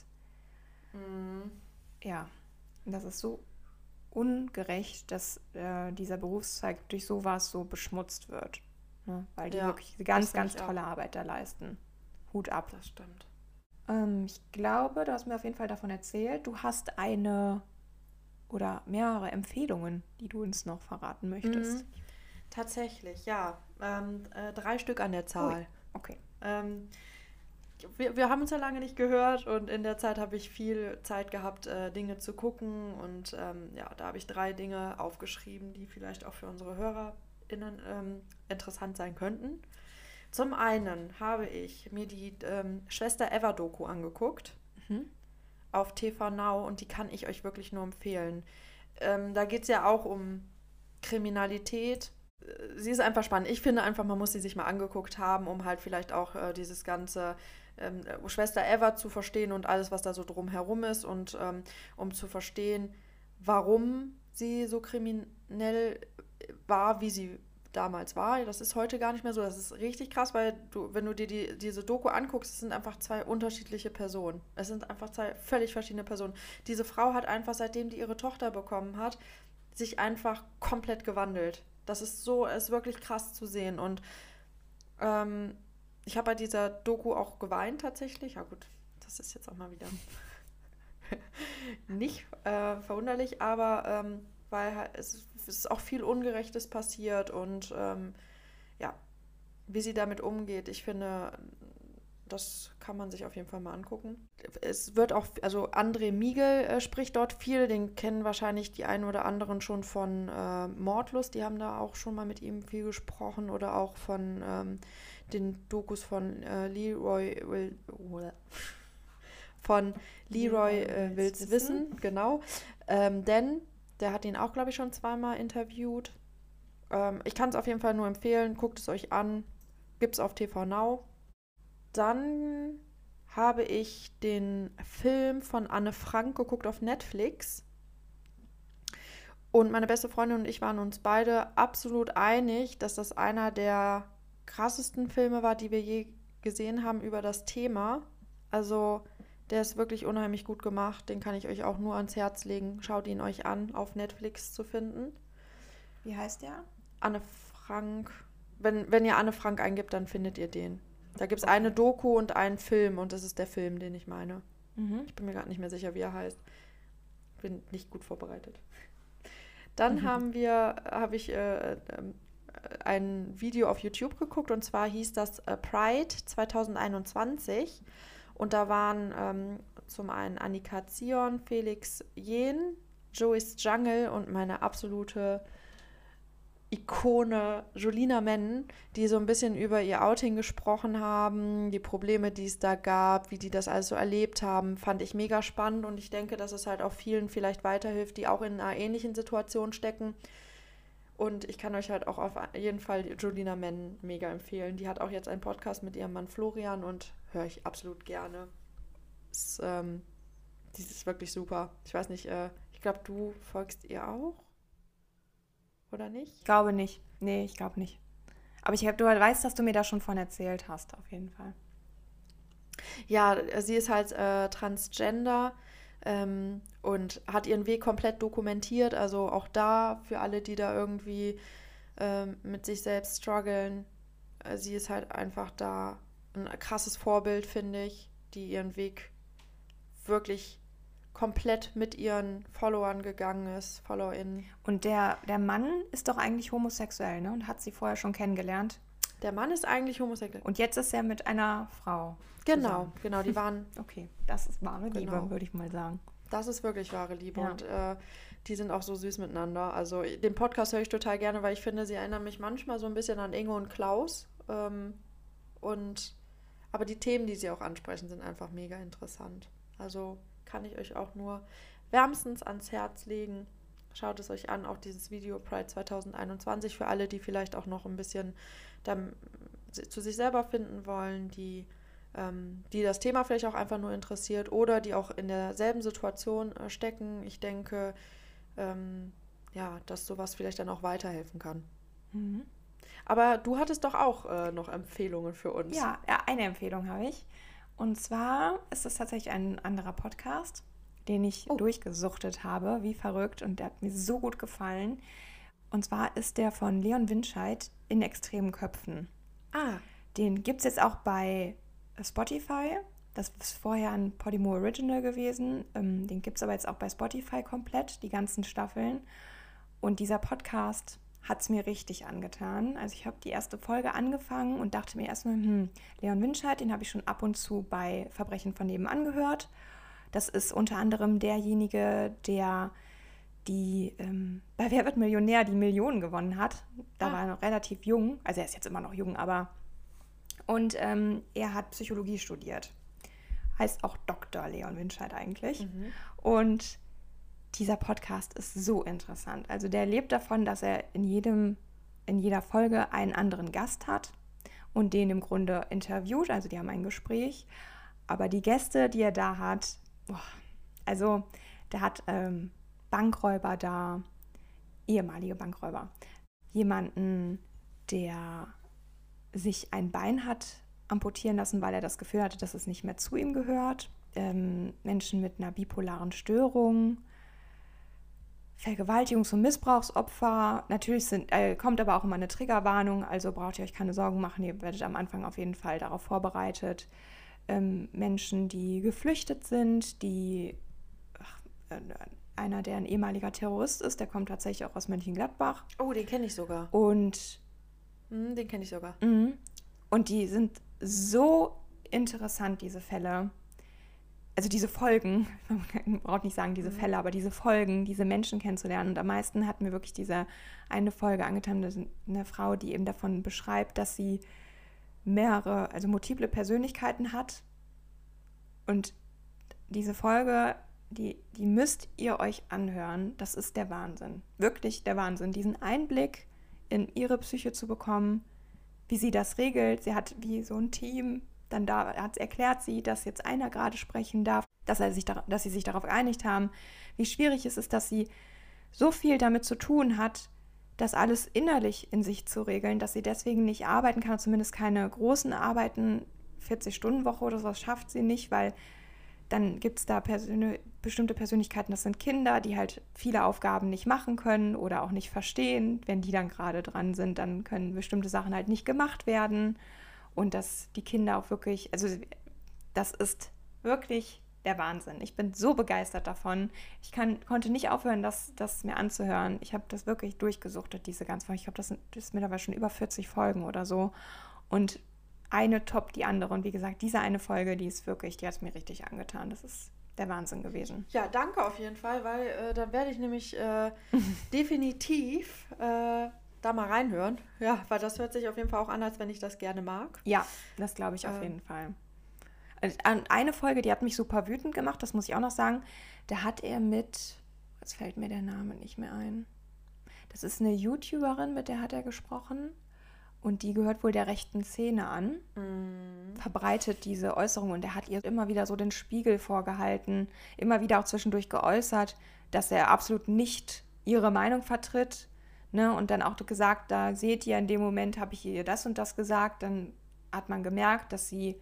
Mhm. Ja, und das ist so ungerecht, dass äh, dieser Berufszweig durch sowas so beschmutzt wird. Ne? Weil die Ja, wirklich ganz, das finde ganz ich auch. tolle Arbeit da leisten. Hut ab. Das stimmt. Ähm, ich glaube, du hast mir auf jeden Fall davon erzählt, du hast eine oder mehrere Empfehlungen, die du uns noch verraten möchtest. Mhm. Tatsächlich, ja. Ähm, äh, drei Stück an der Zahl. Ui, okay. Ähm, wir, wir haben uns ja lange nicht gehört und in der Zeit habe ich viel Zeit gehabt, äh, Dinge zu gucken und ähm, ja, da habe ich drei Dinge aufgeschrieben, die vielleicht auch für unsere HörerInnen ähm, interessant sein könnten. Zum einen habe ich mir die ähm, Schwester Eva Doku angeguckt Mhm. auf T V Now und die kann ich euch wirklich nur empfehlen. Ähm, da geht es ja auch um Kriminalität. Äh, Sie ist einfach spannend. Ich finde einfach, man muss sie sich mal angeguckt haben, um halt vielleicht auch äh, dieses ganze ähm, Schwester Eva zu verstehen und alles, was da so drumherum ist und ähm, um zu verstehen, warum sie so kriminell war, wie sie damals war. Das ist heute gar nicht mehr so. Das ist richtig krass, weil du, wenn du dir die, diese Doku anguckst, es sind einfach zwei unterschiedliche Personen. Es sind einfach zwei völlig verschiedene Personen. Diese Frau hat einfach, seitdem die ihre Tochter bekommen hat, sich einfach komplett gewandelt. Das ist so, ist wirklich krass zu sehen. Und ähm, ich habe bei dieser Doku auch geweint tatsächlich. Ja gut, das ist jetzt auch mal wieder nicht äh, verwunderlich, aber ähm, weil halt, es, es ist auch viel Ungerechtes passiert und ähm, ja, wie sie damit umgeht. Ich finde, das kann man sich auf jeden Fall mal angucken. Es wird auch, also André Miegel äh, spricht dort viel, den kennen wahrscheinlich die einen oder anderen schon von äh, Mordlust, die haben da auch schon mal mit ihm viel gesprochen oder auch von ähm, den Dokus von äh, Leroy Will, von Leroy äh, Will's Wissen, genau. Ähm, denn der hat ihn auch, glaube ich, schon zweimal interviewt. Ähm, ich kann es auf jeden Fall nur empfehlen, guckt es euch an, gibt es auf T V Now. Dann habe ich den Film von Anne Frank geguckt auf Netflix. Und meine beste Freundin und ich waren uns beide absolut einig, dass das einer der krassesten Filme war, die wir je gesehen haben über das Thema. Also der ist wirklich unheimlich gut gemacht. Den kann ich euch auch nur ans Herz legen. Schaut ihn euch an, auf Netflix zu finden. Wie heißt der? Anne Frank. Wenn, wenn ihr Anne Frank eingibt, dann findet ihr den. Da gibt es eine Doku und einen Film und das ist der Film, den ich meine. Mhm. Ich bin mir gerade nicht mehr sicher, wie er heißt. Bin nicht gut vorbereitet. Dann mhm. haben wir, habe ich äh, äh, ein Video auf YouTube geguckt und zwar hieß das äh, Pride zwanzig einundzwanzig und da waren ähm, zum einen Annika Zion, Felix Jähn, Joyce Jungle und meine absolute Ikone Julina Mennen, die so ein bisschen über ihr Outing gesprochen haben, die Probleme, die es da gab, wie die das alles so erlebt haben, fand ich mega spannend und ich denke, dass es halt auch vielen vielleicht weiterhilft, die auch in einer ähnlichen Situation stecken. Und ich kann euch halt auch auf jeden Fall Julina Mennen mega empfehlen. Die hat auch jetzt einen Podcast mit ihrem Mann Florian und höre ich absolut gerne. Es, ähm, die ist wirklich super. Ich weiß nicht, äh, ich glaube, du folgst ihr auch? Oder nicht? Ich glaube nicht. Nee, ich glaube nicht. Aber ich hab, du weißt, dass du mir da schon von erzählt hast, auf jeden Fall. Ja, sie ist halt äh, Transgender ähm, und hat ihren Weg komplett dokumentiert. Also auch da, für alle, die da irgendwie ähm, mit sich selbst strugglen, äh, sie ist halt einfach da ein krasses Vorbild, finde ich, die ihren Weg wirklich komplett mit ihren Followern gegangen ist, FollowerInnen. Und der, der Mann ist doch eigentlich homosexuell, ne? Und hat sie vorher schon kennengelernt. Der Mann ist eigentlich homosexuell. Und jetzt ist er mit einer Frau Genau, zusammen. genau, die waren... Okay, das ist wahre Liebe, Genau. würde ich mal sagen. Das ist wirklich wahre Liebe Ja. und äh, die sind auch so süß miteinander. Also den Podcast höre ich total gerne, weil ich finde, sie erinnern mich manchmal so ein bisschen an Inge und Klaus. Ähm, und aber die Themen, die sie auch ansprechen, sind einfach mega interessant. Also kann ich euch auch nur wärmstens ans Herz legen. Schaut es euch an, auch dieses Video Pride zwanzig einundzwanzig für alle, die vielleicht auch noch ein bisschen dann zu sich selber finden wollen, die, ähm, die das Thema vielleicht auch einfach nur interessiert oder die auch in derselben Situation äh, stecken. Ich denke, ähm, ja, dass sowas vielleicht dann auch weiterhelfen kann. Mhm. Aber du hattest doch auch äh, noch Empfehlungen für uns. Ja, ja, eine Empfehlung habe ich. Und zwar ist es tatsächlich ein anderer Podcast, den ich Oh. durchgesuchtet habe, wie verrückt. Und der hat mir so gut gefallen. Und zwar ist der von Leon Winscheid in extremen Köpfen. Ah, Den gibt es jetzt auch bei Spotify. Das ist vorher ein Podimo Original gewesen. Ähm, den gibt es aber jetzt auch bei Spotify komplett, die ganzen Staffeln. Und dieser Podcast hat es mir richtig angetan. Also ich habe die erste Folge angefangen und dachte mir erstmal, hm, Leon Winscheid, den habe ich schon ab und zu bei Verbrechen von nebenan gehört. Das ist unter anderem derjenige, der die ähm, bei Wer wird Millionär die Millionen gewonnen hat. Da Ah. war er noch relativ jung. Also er ist jetzt immer noch jung, aber... Und ähm, er hat Psychologie studiert. Heißt auch Doktor Leon Winscheid eigentlich. Mhm. Und dieser Podcast ist so interessant. Also der lebt davon, dass er in jedem, in jeder Folge einen anderen Gast hat und den im Grunde interviewt. Also die haben ein Gespräch. Aber die Gäste, die er da hat, boah, also der hat ähm, Bankräuber da, ehemalige Bankräuber. Jemanden, der sich ein Bein hat amputieren lassen, weil er das Gefühl hatte, dass es nicht mehr zu ihm gehört. Ähm, Menschen mit einer bipolaren Störung, Vergewaltigungs- und Missbrauchsopfer. Natürlich sind, äh, kommt aber auch immer eine Triggerwarnung, also braucht ihr euch keine Sorgen machen, ihr werdet am Anfang auf jeden Fall darauf vorbereitet. Ähm, Menschen, die geflüchtet sind, die ach, äh, einer, der ein ehemaliger Terrorist ist, der kommt tatsächlich auch aus Mönchengladbach. Oh, den kenne ich sogar. Und Hm, den kenne ich sogar. Mhm. Und die sind so interessant, diese Fälle. Also diese Folgen, man braucht nicht sagen diese Mhm. Fälle, aber diese Folgen, diese Menschen kennenzulernen. Und am meisten hat mir wirklich diese eine Folge angetan, das ist eine Frau, die eben davon beschreibt, dass sie mehrere, also multiple Persönlichkeiten hat. Und diese Folge, die, die müsst ihr euch anhören. Das ist der Wahnsinn. Wirklich der Wahnsinn. Diesen Einblick in ihre Psyche zu bekommen, wie sie das regelt. Sie hat wie so ein Team, dann da hat, erklärt sie, dass jetzt einer gerade sprechen darf, dass, er sich da, dass sie sich darauf geeinigt haben, wie schwierig es ist, dass sie so viel damit zu tun hat, das alles innerlich in sich zu regeln, dass sie deswegen nicht arbeiten kann, zumindest keine großen Arbeiten, vierzig-Stunden-Woche oder sowas schafft sie nicht, weil dann gibt es da Persön- bestimmte Persönlichkeiten, das sind Kinder, die halt viele Aufgaben nicht machen können oder auch nicht verstehen. Wenn die dann gerade dran sind, dann können bestimmte Sachen halt nicht gemacht werden. Und dass die Kinder auch wirklich, also das ist wirklich der Wahnsinn. Ich bin so begeistert davon. Ich kann, konnte nicht aufhören, das, das mir anzuhören. Ich habe das wirklich durchgesuchtet, diese ganze Folge. Ich glaube, das, sind- das ist mittlerweile schon über vierzig Folgen oder so. Und eine toppt die andere. Und wie gesagt, diese eine Folge, die ist wirklich, die hat es mir richtig angetan. Das ist der Wahnsinn gewesen. Ja, danke auf jeden Fall, weil äh, dann werde ich nämlich äh, definitiv äh, da mal reinhören. Ja, weil das hört sich auf jeden Fall auch an, als wenn ich das gerne mag. Ja, das glaube ich auf Ähm. jeden Fall. Also, an- eine Folge, die hat mich super wütend gemacht, das muss ich auch noch sagen. Da hat er mit, jetzt fällt mir der Name nicht mehr ein. Das ist eine YouTuberin, mit der hat er gesprochen. Und die gehört wohl der rechten Szene an, verbreitet diese Äußerung. Und er hat ihr immer wieder so den Spiegel vorgehalten, immer wieder auch zwischendurch geäußert, dass er absolut nicht ihre Meinung vertritt. Ne? Und dann auch gesagt, da seht ihr, in dem Moment habe ich ihr das und das gesagt. Dann hat man gemerkt, dass sie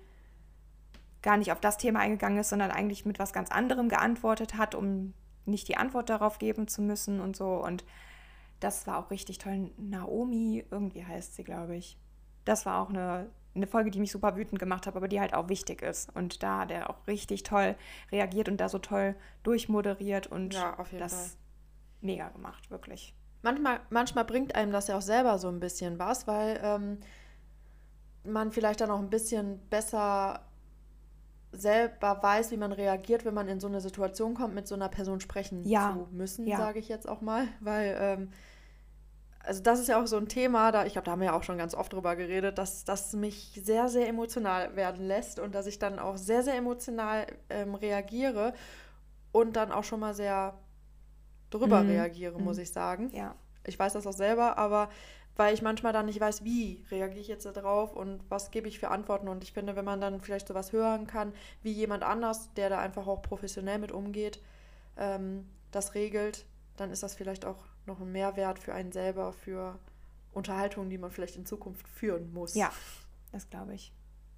gar nicht auf das Thema eingegangen ist, sondern eigentlich mit was ganz anderem geantwortet hat, um nicht die Antwort darauf geben zu müssen und so. Und das war auch richtig toll. Naomi, irgendwie heißt sie, glaube ich. Das war auch eine, eine Folge, die mich super wütend gemacht hat, aber die halt auch wichtig ist. Und da hat er auch richtig toll reagiert und da so toll durchmoderiert und Ja, auf jeden das Fall. mega gemacht, wirklich. Manchmal, manchmal bringt einem das ja auch selber so ein bisschen was, weil ähm, man vielleicht dann auch ein bisschen besser selber weiß, wie man reagiert, wenn man in so eine Situation kommt, mit so einer Person sprechen Ja, zu müssen, ja. sage ich jetzt auch mal. Weil, ähm, also das ist ja auch so ein Thema, da, ich glaube, da haben wir ja auch schon ganz oft drüber geredet, dass das mich sehr, sehr emotional werden lässt und dass ich dann auch sehr, sehr emotional ähm, reagiere und dann auch schon mal sehr drüber Mhm. reagiere, muss Mhm. ich sagen. Ja, Ich weiß das auch selber, aber weil ich manchmal dann nicht weiß, wie reagiere ich jetzt darauf und was gebe ich für Antworten. Und ich finde, wenn man dann vielleicht sowas hören kann, wie jemand anders, der da einfach auch professionell mit umgeht, ähm, das regelt, dann ist das vielleicht auch noch ein Mehrwert für einen selber, für Unterhaltungen, die man vielleicht in Zukunft führen muss. ja, das glaube ich.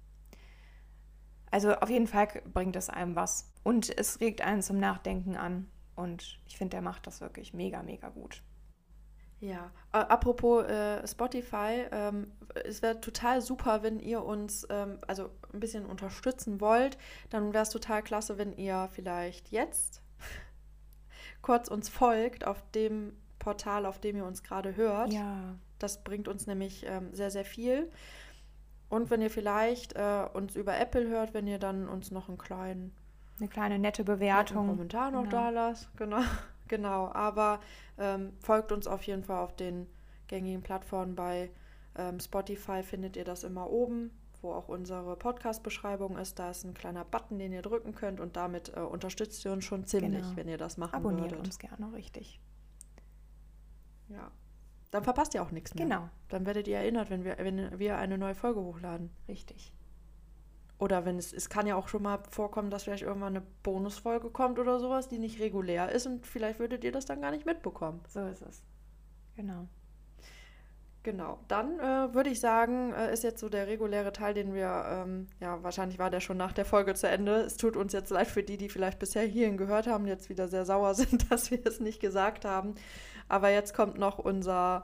Also auf jeden Fall bringt es einem was. Und es regt einen zum Nachdenken an. Und ich finde, der macht das wirklich mega, mega gut. Ja, äh, apropos äh, Spotify, ähm, es wäre total super, wenn ihr uns ähm, also ein bisschen unterstützen wollt. Dann wäre es total klasse, wenn ihr vielleicht jetzt kurz uns folgt auf dem Portal, auf dem ihr uns gerade hört. Ja, Das bringt uns nämlich ähm, sehr, sehr viel. Und wenn ihr vielleicht äh, uns über Apple hört, wenn ihr dann uns noch einen kleinen eine kleine nette netten Bewertung. Kommentar noch Genau. da lasst. Genau, genau. Aber ähm, folgt uns auf jeden Fall auf den gängigen Plattformen. Bei ähm, Spotify findet ihr das immer oben, wo auch unsere Podcast-Beschreibung ist. Da ist ein kleiner Button, den ihr drücken könnt und damit äh, unterstützt ihr uns schon ziemlich, Genau. wenn ihr das machen Abonniert würdet. uns gerne, richtig. Ja. Dann verpasst ihr auch nichts mehr. Genau, Dann werdet ihr erinnert, wenn wir, wenn wir eine neue Folge hochladen. richtig. Oder wenn es, es kann ja auch schon mal vorkommen, dass vielleicht irgendwann eine Bonusfolge kommt oder sowas, die nicht regulär ist und vielleicht würdet ihr das dann gar nicht mitbekommen. So ist es. Genau. Genau, dann äh, würde ich sagen, äh, ist jetzt so der reguläre Teil, den wir, ähm, ja, wahrscheinlich war der schon nach der Folge zu Ende. Es tut uns jetzt leid für die, die vielleicht bisher hierhin gehört haben, jetzt wieder sehr sauer sind, dass wir es nicht gesagt haben. Aber jetzt kommt noch unser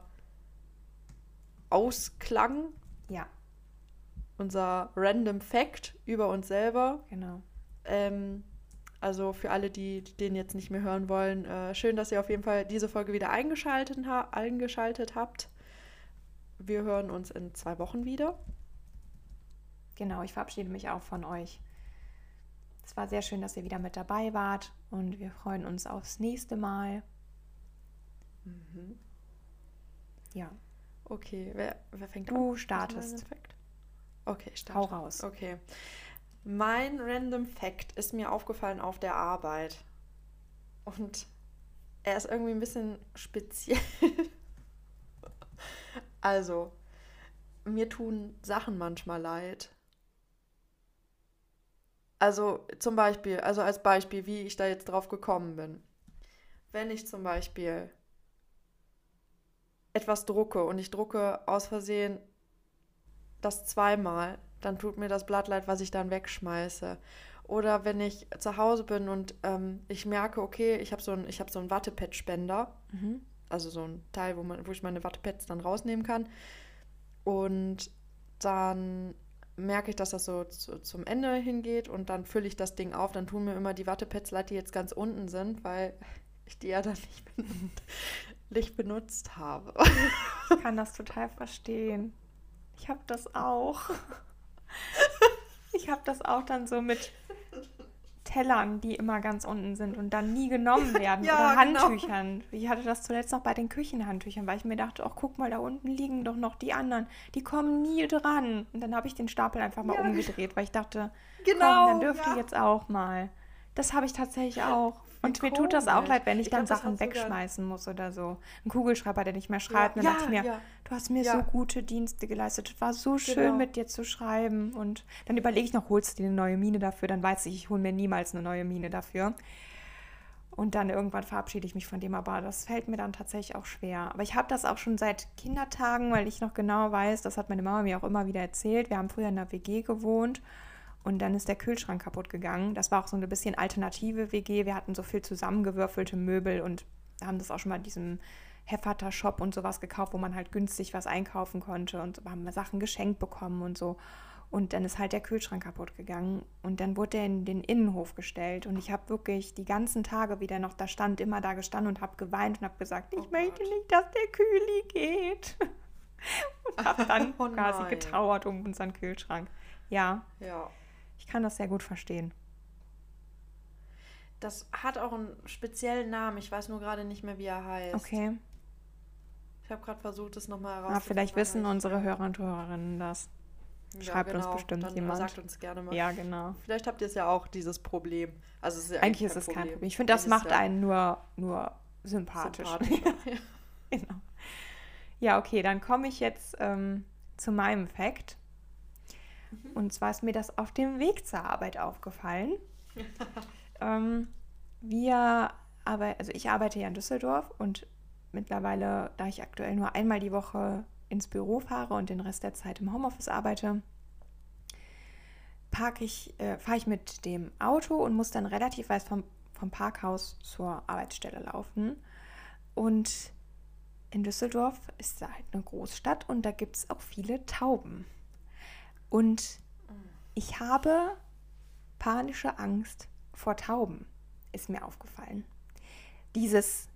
Ausklang, Ja, unser Random Fact über uns selber. genau. Ähm, also für alle, die den jetzt nicht mehr hören wollen, äh, schön, dass ihr auf jeden Fall diese Folge wieder eingeschaltet, ha eingeschaltet habt. Wir hören uns in zwei Wochen wieder. genau, ich verabschiede mich auch von euch. Es war sehr schön, dass ihr wieder mit dabei wart und wir freuen uns aufs nächste Mal. Mhm. Ja, Okay, wer, wer fängt an? du startest. Random Fact? Okay, ich Hau starte. raus. Okay. Mein Random Fact ist mir aufgefallen auf der Arbeit. Und er ist irgendwie ein bisschen speziell. Also, mir tun Sachen manchmal leid. Also zum Beispiel, also als Beispiel, wie ich da jetzt drauf gekommen bin. Wenn ich zum Beispiel etwas drucke und ich drucke aus Versehen das zweimal, dann tut mir das Blatt leid, was ich dann wegschmeiße. Oder wenn ich zu Hause bin und ähm, ich merke, okay, ich habe so einen ich hab so einen Wattepad-Spender, Mhm. also so ein Teil, wo, man, wo ich meine Wattepads dann rausnehmen kann. Und dann merke ich, dass das so zu, zum Ende hingeht und dann fülle ich das Ding auf. Dann tun mir immer die Wattepads leid, die jetzt ganz unten sind, weil ich die ja dann nicht, ben nicht benutzt habe. Ich kann das total verstehen. Ich habe das auch. Ich habe das auch dann so mit Tellern, die immer ganz unten sind und dann nie genommen werden. Ja, Oder genau. Handtüchern. Ich hatte das zuletzt noch bei den Küchenhandtüchern, weil ich mir dachte, ach guck mal, da unten liegen doch noch die anderen. Die kommen nie dran. Und dann habe ich den Stapel einfach mal Ja, umgedreht, weil ich dachte, Genau, komm, dann dürfte ja. jetzt auch mal. Das habe ich tatsächlich auch. Und Wie mir tut das auch komisch. leid, wenn ich Ich dann glaub, das Sachen hat sogar- wegschmeißen muss oder so. Ein Kugelschreiber, der nicht mehr schreibt. Ja, Und dann dachte ich ja, mir, ja. du hast mir Ja. so gute Dienste geleistet. Es war so schön, Genau. mit dir zu schreiben. Und dann überlege ich noch, holst du dir eine neue Mine dafür? Dann weiß ich, ich hole mir niemals eine neue Mine dafür. Und dann irgendwann verabschiede ich mich von dem, aber das fällt mir dann tatsächlich auch schwer. Aber ich habe das auch schon seit Kindertagen, weil ich noch genau weiß, das hat meine Mama mir auch immer wieder erzählt. Wir haben früher in einer W G gewohnt und dann ist der Kühlschrank kaputt gegangen. Das war auch so eine bisschen alternative W G. Wir hatten so viel zusammengewürfelte Möbel und haben das auch schon mal in diesem Hefferter-Shop und sowas gekauft, wo man halt günstig was einkaufen konnte und haben Sachen geschenkt bekommen und so. Und dann ist halt der Kühlschrank kaputt gegangen und dann wurde er in den Innenhof gestellt und ich habe wirklich die ganzen Tage, wie der noch da stand, immer da gestanden und habe geweint und habe gesagt, ich Oh möchte Gott. nicht, dass der Kühli geht. Und habe dann Oh quasi nein. getrauert um unseren Kühlschrank. Ja, Ja. ich kann das sehr gut verstehen. Das hat auch einen speziellen Namen. Ich weiß nur gerade nicht mehr, wie er heißt. Okay, Ich habe gerade versucht, das nochmal ah, herauszufinden. vielleicht wissen aber ich- unsere Hörer und Hörerinnen das. Ja, schreibt uns genau. bestimmt Dann jemand. sagt uns gerne mal. Ja, genau. Vielleicht habt ihr es ja auch, dieses Problem. Also es ist ja Eigentlich ist es kein Problem. Ich finde, das Eigentlich ist macht ja einen nur, nur sympathisch. sympathischer. Ja. Genau. Ja, okay, dann komme ich jetzt ähm, zu meinem Fact. Und zwar ist mir das auf dem Weg zur Arbeit aufgefallen. ähm, wir arbei- also ich arbeite ja in Düsseldorf und mittlerweile, da ich aktuell nur einmal die Woche ins Büro fahre und den Rest der Zeit im Homeoffice arbeite, parke ich, äh, fahre ich mit dem Auto und muss dann relativ weit vom, vom Parkhaus zur Arbeitsstelle laufen. Und in Düsseldorf ist da halt eine Großstadt und da gibt es auch viele Tauben. Und ich habe panische Angst vor Tauben, ist mir aufgefallen. Dieses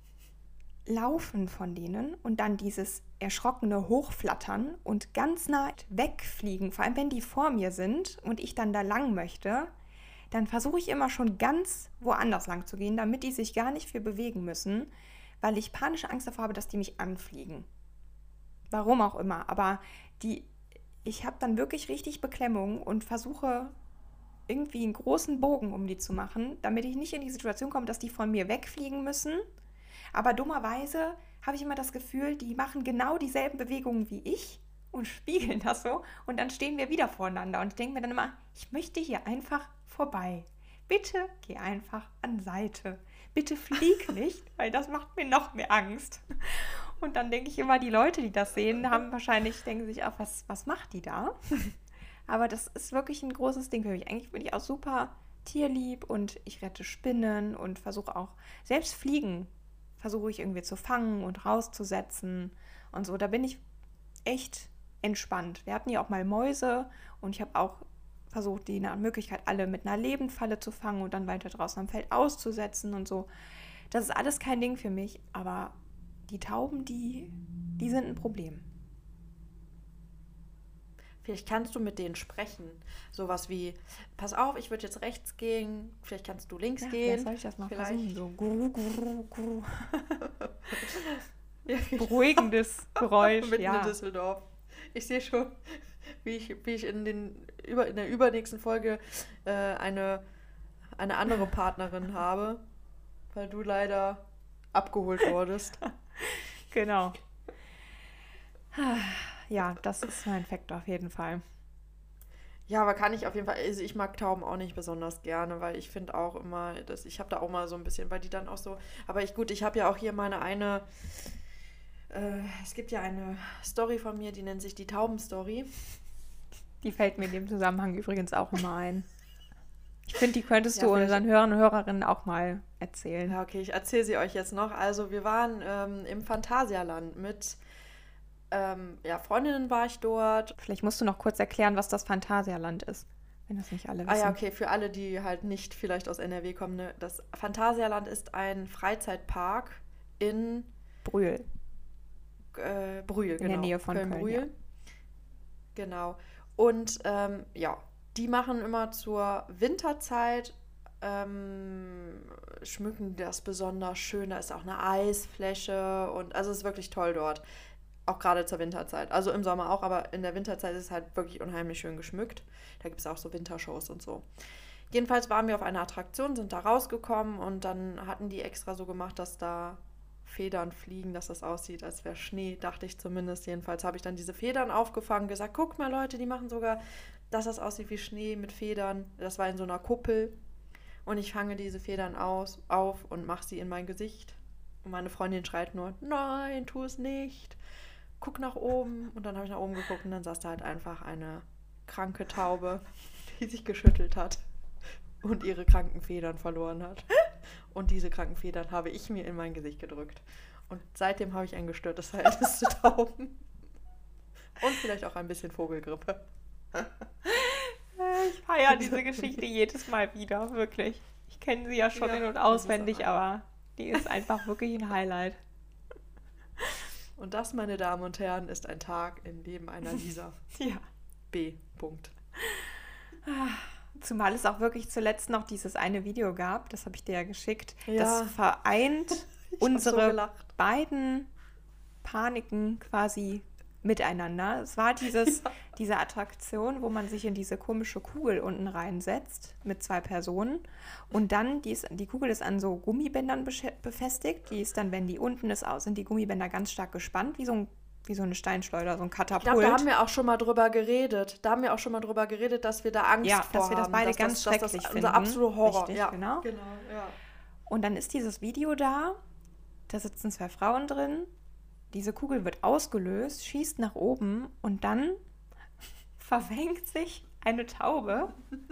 Laufen von denen und dann dieses erschrockene Hochflattern und ganz nah wegfliegen, vor allem wenn die vor mir sind und ich dann da lang möchte, dann versuche ich immer schon ganz woanders lang zu gehen, damit die sich gar nicht viel bewegen müssen, weil ich panische Angst davor habe, dass die mich anfliegen. Warum auch immer, aber die, ich habe dann wirklich richtig Beklemmung und versuche irgendwie einen großen Bogen um die zu machen, damit ich nicht in die Situation komme, dass die von mir wegfliegen müssen. Aber dummerweise habe ich immer das Gefühl, die machen genau dieselben Bewegungen wie ich und spiegeln das so und dann stehen wir wieder voreinander und ich denke mir dann immer, ich möchte hier einfach vorbei. Bitte geh einfach an Seite. Bitte flieg nicht, weil das macht mir noch mehr Angst. Und dann denke ich immer, die Leute, die das sehen, haben wahrscheinlich, denken sich auch, was, was macht die da? Aber das ist wirklich ein großes Ding für mich. Eigentlich bin ich auch super tierlieb und ich rette Spinnen und versuche auch, selbst Fliegen versuche ich irgendwie zu fangen und rauszusetzen und so. Da bin ich echt entspannt. Wir hatten ja auch mal Mäuse und ich habe auch versucht, die nach Möglichkeit alle mit einer Lebendfalle zu fangen und dann weiter draußen am Feld auszusetzen und so. Das ist alles kein Ding für mich, aber die Tauben, die, die sind ein Problem. Vielleicht kannst du mit denen sprechen. Sowas wie, pass auf, ich würde jetzt rechts gehen, vielleicht kannst du links Ja, gehen. vielleicht soll ich das mal Vielleicht. versuchen. So guru, guru, guru. Ja, Beruhigendes Geräusch, mitten ja. in Düsseldorf. Ich sehe schon, wie ich, wie ich in, den, über, in der übernächsten Folge äh, eine, eine andere Partnerin habe, weil du leider abgeholt wurdest. Genau. Ja, das ist mein Fact auf jeden Fall. Ja, aber kann ich auf jeden Fall, also ich mag Tauben auch nicht besonders gerne, weil ich finde auch immer, dass ich habe da auch mal so ein bisschen, weil die dann auch so, aber ich gut, ich habe ja auch hier meine eine, äh, es gibt ja eine Story von mir, die nennt sich die Tauben-Story. Die fällt mir in dem Zusammenhang übrigens auch immer ein. Ich finde, die könntest Ja, du vielleicht- unseren Hörern und Hörerinnen auch mal erzählen. Ja, okay, ich erzähle sie euch jetzt noch. Also wir waren ähm, im Phantasialand mit, ähm, ja, Freundinnen war ich dort. Vielleicht musst du noch kurz erklären, was das Phantasialand ist, wenn das nicht alle wissen. Ah ja, okay, für alle, die halt nicht vielleicht aus N R W kommen, ne? Das Phantasialand ist ein Freizeitpark in Brühl. äh, Brühl, genau. In der Nähe von Köln, Brühl. ja. Genau. Und ähm, ja, die machen immer zur Winterzeit, ähm, schmücken das besonders schön. Da ist auch eine Eisfläche und also es ist wirklich toll dort. Auch gerade zur Winterzeit. Also im Sommer auch, aber in der Winterzeit ist es halt wirklich unheimlich schön geschmückt. Da gibt es auch so Wintershows und so. Jedenfalls waren wir auf einer Attraktion, sind da rausgekommen und dann hatten die extra so gemacht, dass da Federn fliegen, dass das aussieht, als wäre Schnee, dachte ich zumindest. Jedenfalls habe ich dann diese Federn aufgefangen, gesagt, guckt mal Leute, die machen sogar, dass das aussieht wie Schnee mit Federn. Das war in so einer Kuppel und ich fange diese Federn aus, auf und mache sie in mein Gesicht. Und meine Freundin schreit nur, nein, tu es nicht. Guck nach oben. Und dann habe ich nach oben geguckt und dann saß da halt einfach eine kranke Taube, die sich geschüttelt hat und ihre kranken Federn verloren hat. Und diese kranken Federn habe ich mir in mein Gesicht gedrückt. Und seitdem habe ich ein gestörtes Verhältnis zu Tauben. Und vielleicht auch ein bisschen Vogelgrippe. Ich feiere diese Geschichte jedes Mal wieder, wirklich. Ich kenne sie ja schon Ja, in- und das ist auswendig, auch aber die ist einfach wirklich ein Highlight. Und das, meine Damen und Herren, ist ein Tag im Leben einer Lisa. Ja. B. Punkt. Zumal es auch wirklich zuletzt noch dieses eine Video gab, das habe ich dir ja geschickt. Ja. Das vereint Ich hab so unsere gelacht. beiden Paniken quasi miteinander. Es war dieses, diese Attraktion, wo man sich in diese komische Kugel unten reinsetzt mit zwei Personen und dann, die, ist, die Kugel ist an so Gummibändern besch- befestigt. Die ist dann, wenn die unten ist, aus, sind die Gummibänder ganz stark gespannt, wie so, ein, wie so eine Steinschleuder, so ein Ich Katapult. glaube, da haben wir auch schon mal drüber geredet. Da haben wir auch schon mal drüber geredet, dass wir da Angst Ja, vor dass wir das haben. beide dass ganz das, dass schrecklich das finden. unser absoluter Horror. Richtig, ja, genau. genau ja. Und dann ist dieses Video da, da sitzen zwei Frauen drin, diese Kugel wird ausgelöst, schießt nach oben und dann verfängt sich eine Taube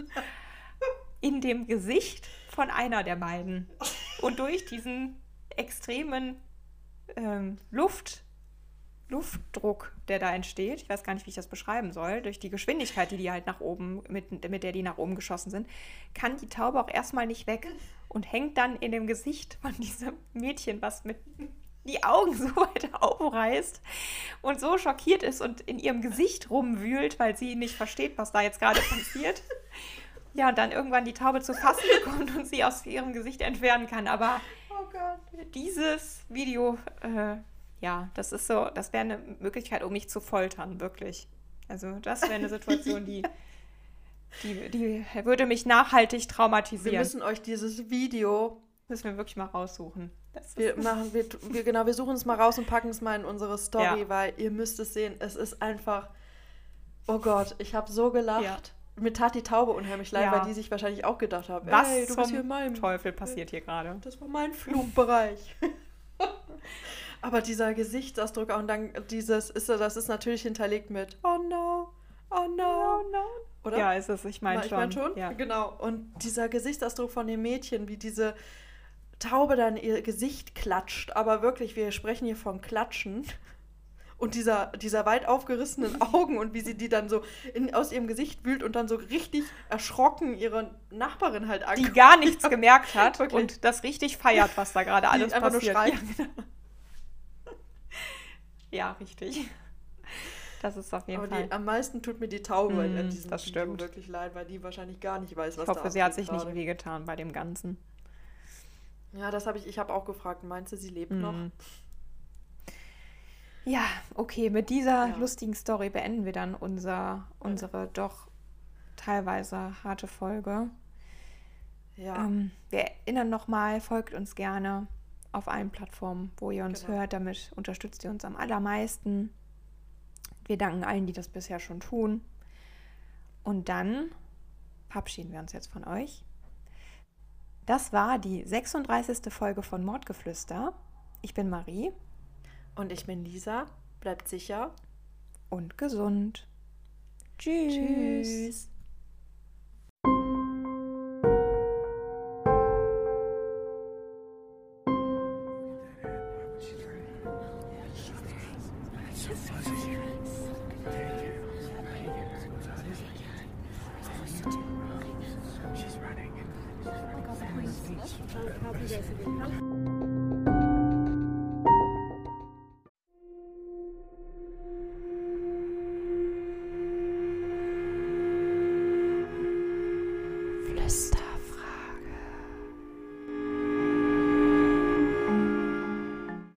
in dem Gesicht von einer der beiden. Und durch diesen extremen ähm, Luft, Luftdruck, der da entsteht, ich weiß gar nicht, wie ich das beschreiben soll, durch die Geschwindigkeit, die die halt nach oben, mit, mit der die nach oben geschossen sind, kann die Taube auch erstmal nicht weg und hängt dann in dem Gesicht von diesem Mädchen, was mit die Augen so weit aufreißt und so schockiert ist und in ihrem Gesicht rumwühlt, weil sie nicht versteht, was da jetzt gerade passiert. Ja, und dann irgendwann die Taube zu fassen bekommt und sie aus ihrem Gesicht entfernen kann. Aber Oh Gott. dieses Video, äh, ja, das ist so, das wäre eine Möglichkeit, um mich zu foltern, wirklich. Also das wäre eine Situation, die, die, die würde mich nachhaltig Wir traumatisieren. müssen euch dieses Video, Müssen wir wirklich mal raussuchen. Das ist, wir machen, wir, wir, genau, wir suchen es mal raus und packen es mal in unsere Story, Ja. weil ihr müsst es sehen. Es ist einfach, oh Gott, ich habe so gelacht. Ja. Mir tat die Taube unheimlich leid, Ja. weil die sich wahrscheinlich auch gedacht haben, was ey, du zum bist hier in meinem Teufel passiert hier gerade? Das war mein Flugbereich. Aber dieser Gesichtsausdruck und dann dieses, ist, das ist natürlich hinterlegt mit Oh no, oh no, Oh no. oder? Ja, ist es, ich meine ich schon. mein schon. Ja. Genau. Und dieser Gesichtsausdruck von dem Mädchen, wie diese Taube dann ihr Gesicht klatscht, aber wirklich, wir sprechen hier von Klatschen. Und dieser, dieser weit aufgerissenen Augen und wie sie die dann so in, aus ihrem Gesicht wühlt und dann so richtig erschrocken ihre Nachbarin halt Die anguckt. gar nichts gemerkt hat Wirklich. und das richtig feiert, was da gerade alles einfach nur passiert. schreit. Ja, genau. Ja, richtig. Das ist auf jeden Aber Fall. die, am meisten tut mir die Taube Mm, an diesem das Video stimmt. wirklich leid, weil die wahrscheinlich gar nicht weiß, was Ich da hoffe, sie hat abgeht sich nicht gerade. wehgetan bei dem Ganzen. Ja, das habe ich, ich habe auch gefragt. Meinst du, sie lebt Mm. noch? Ja, okay, mit dieser Ja. lustigen Story beenden wir dann unser, unsere doch teilweise harte Folge. Ja. Ähm, wir erinnern nochmal, folgt uns gerne auf allen Plattformen, wo ihr uns Genau. hört. Damit unterstützt ihr uns am allermeisten. Wir danken allen, die das bisher schon tun. Und dann verabschieden wir uns jetzt von euch. Das war die sechsunddreißigste Folge von Mordgeflüster. Ich bin Marie Und ich bin Lisa. Bleibt sicher. und gesund. Tschüss. Tschüss. She's running. How do you guys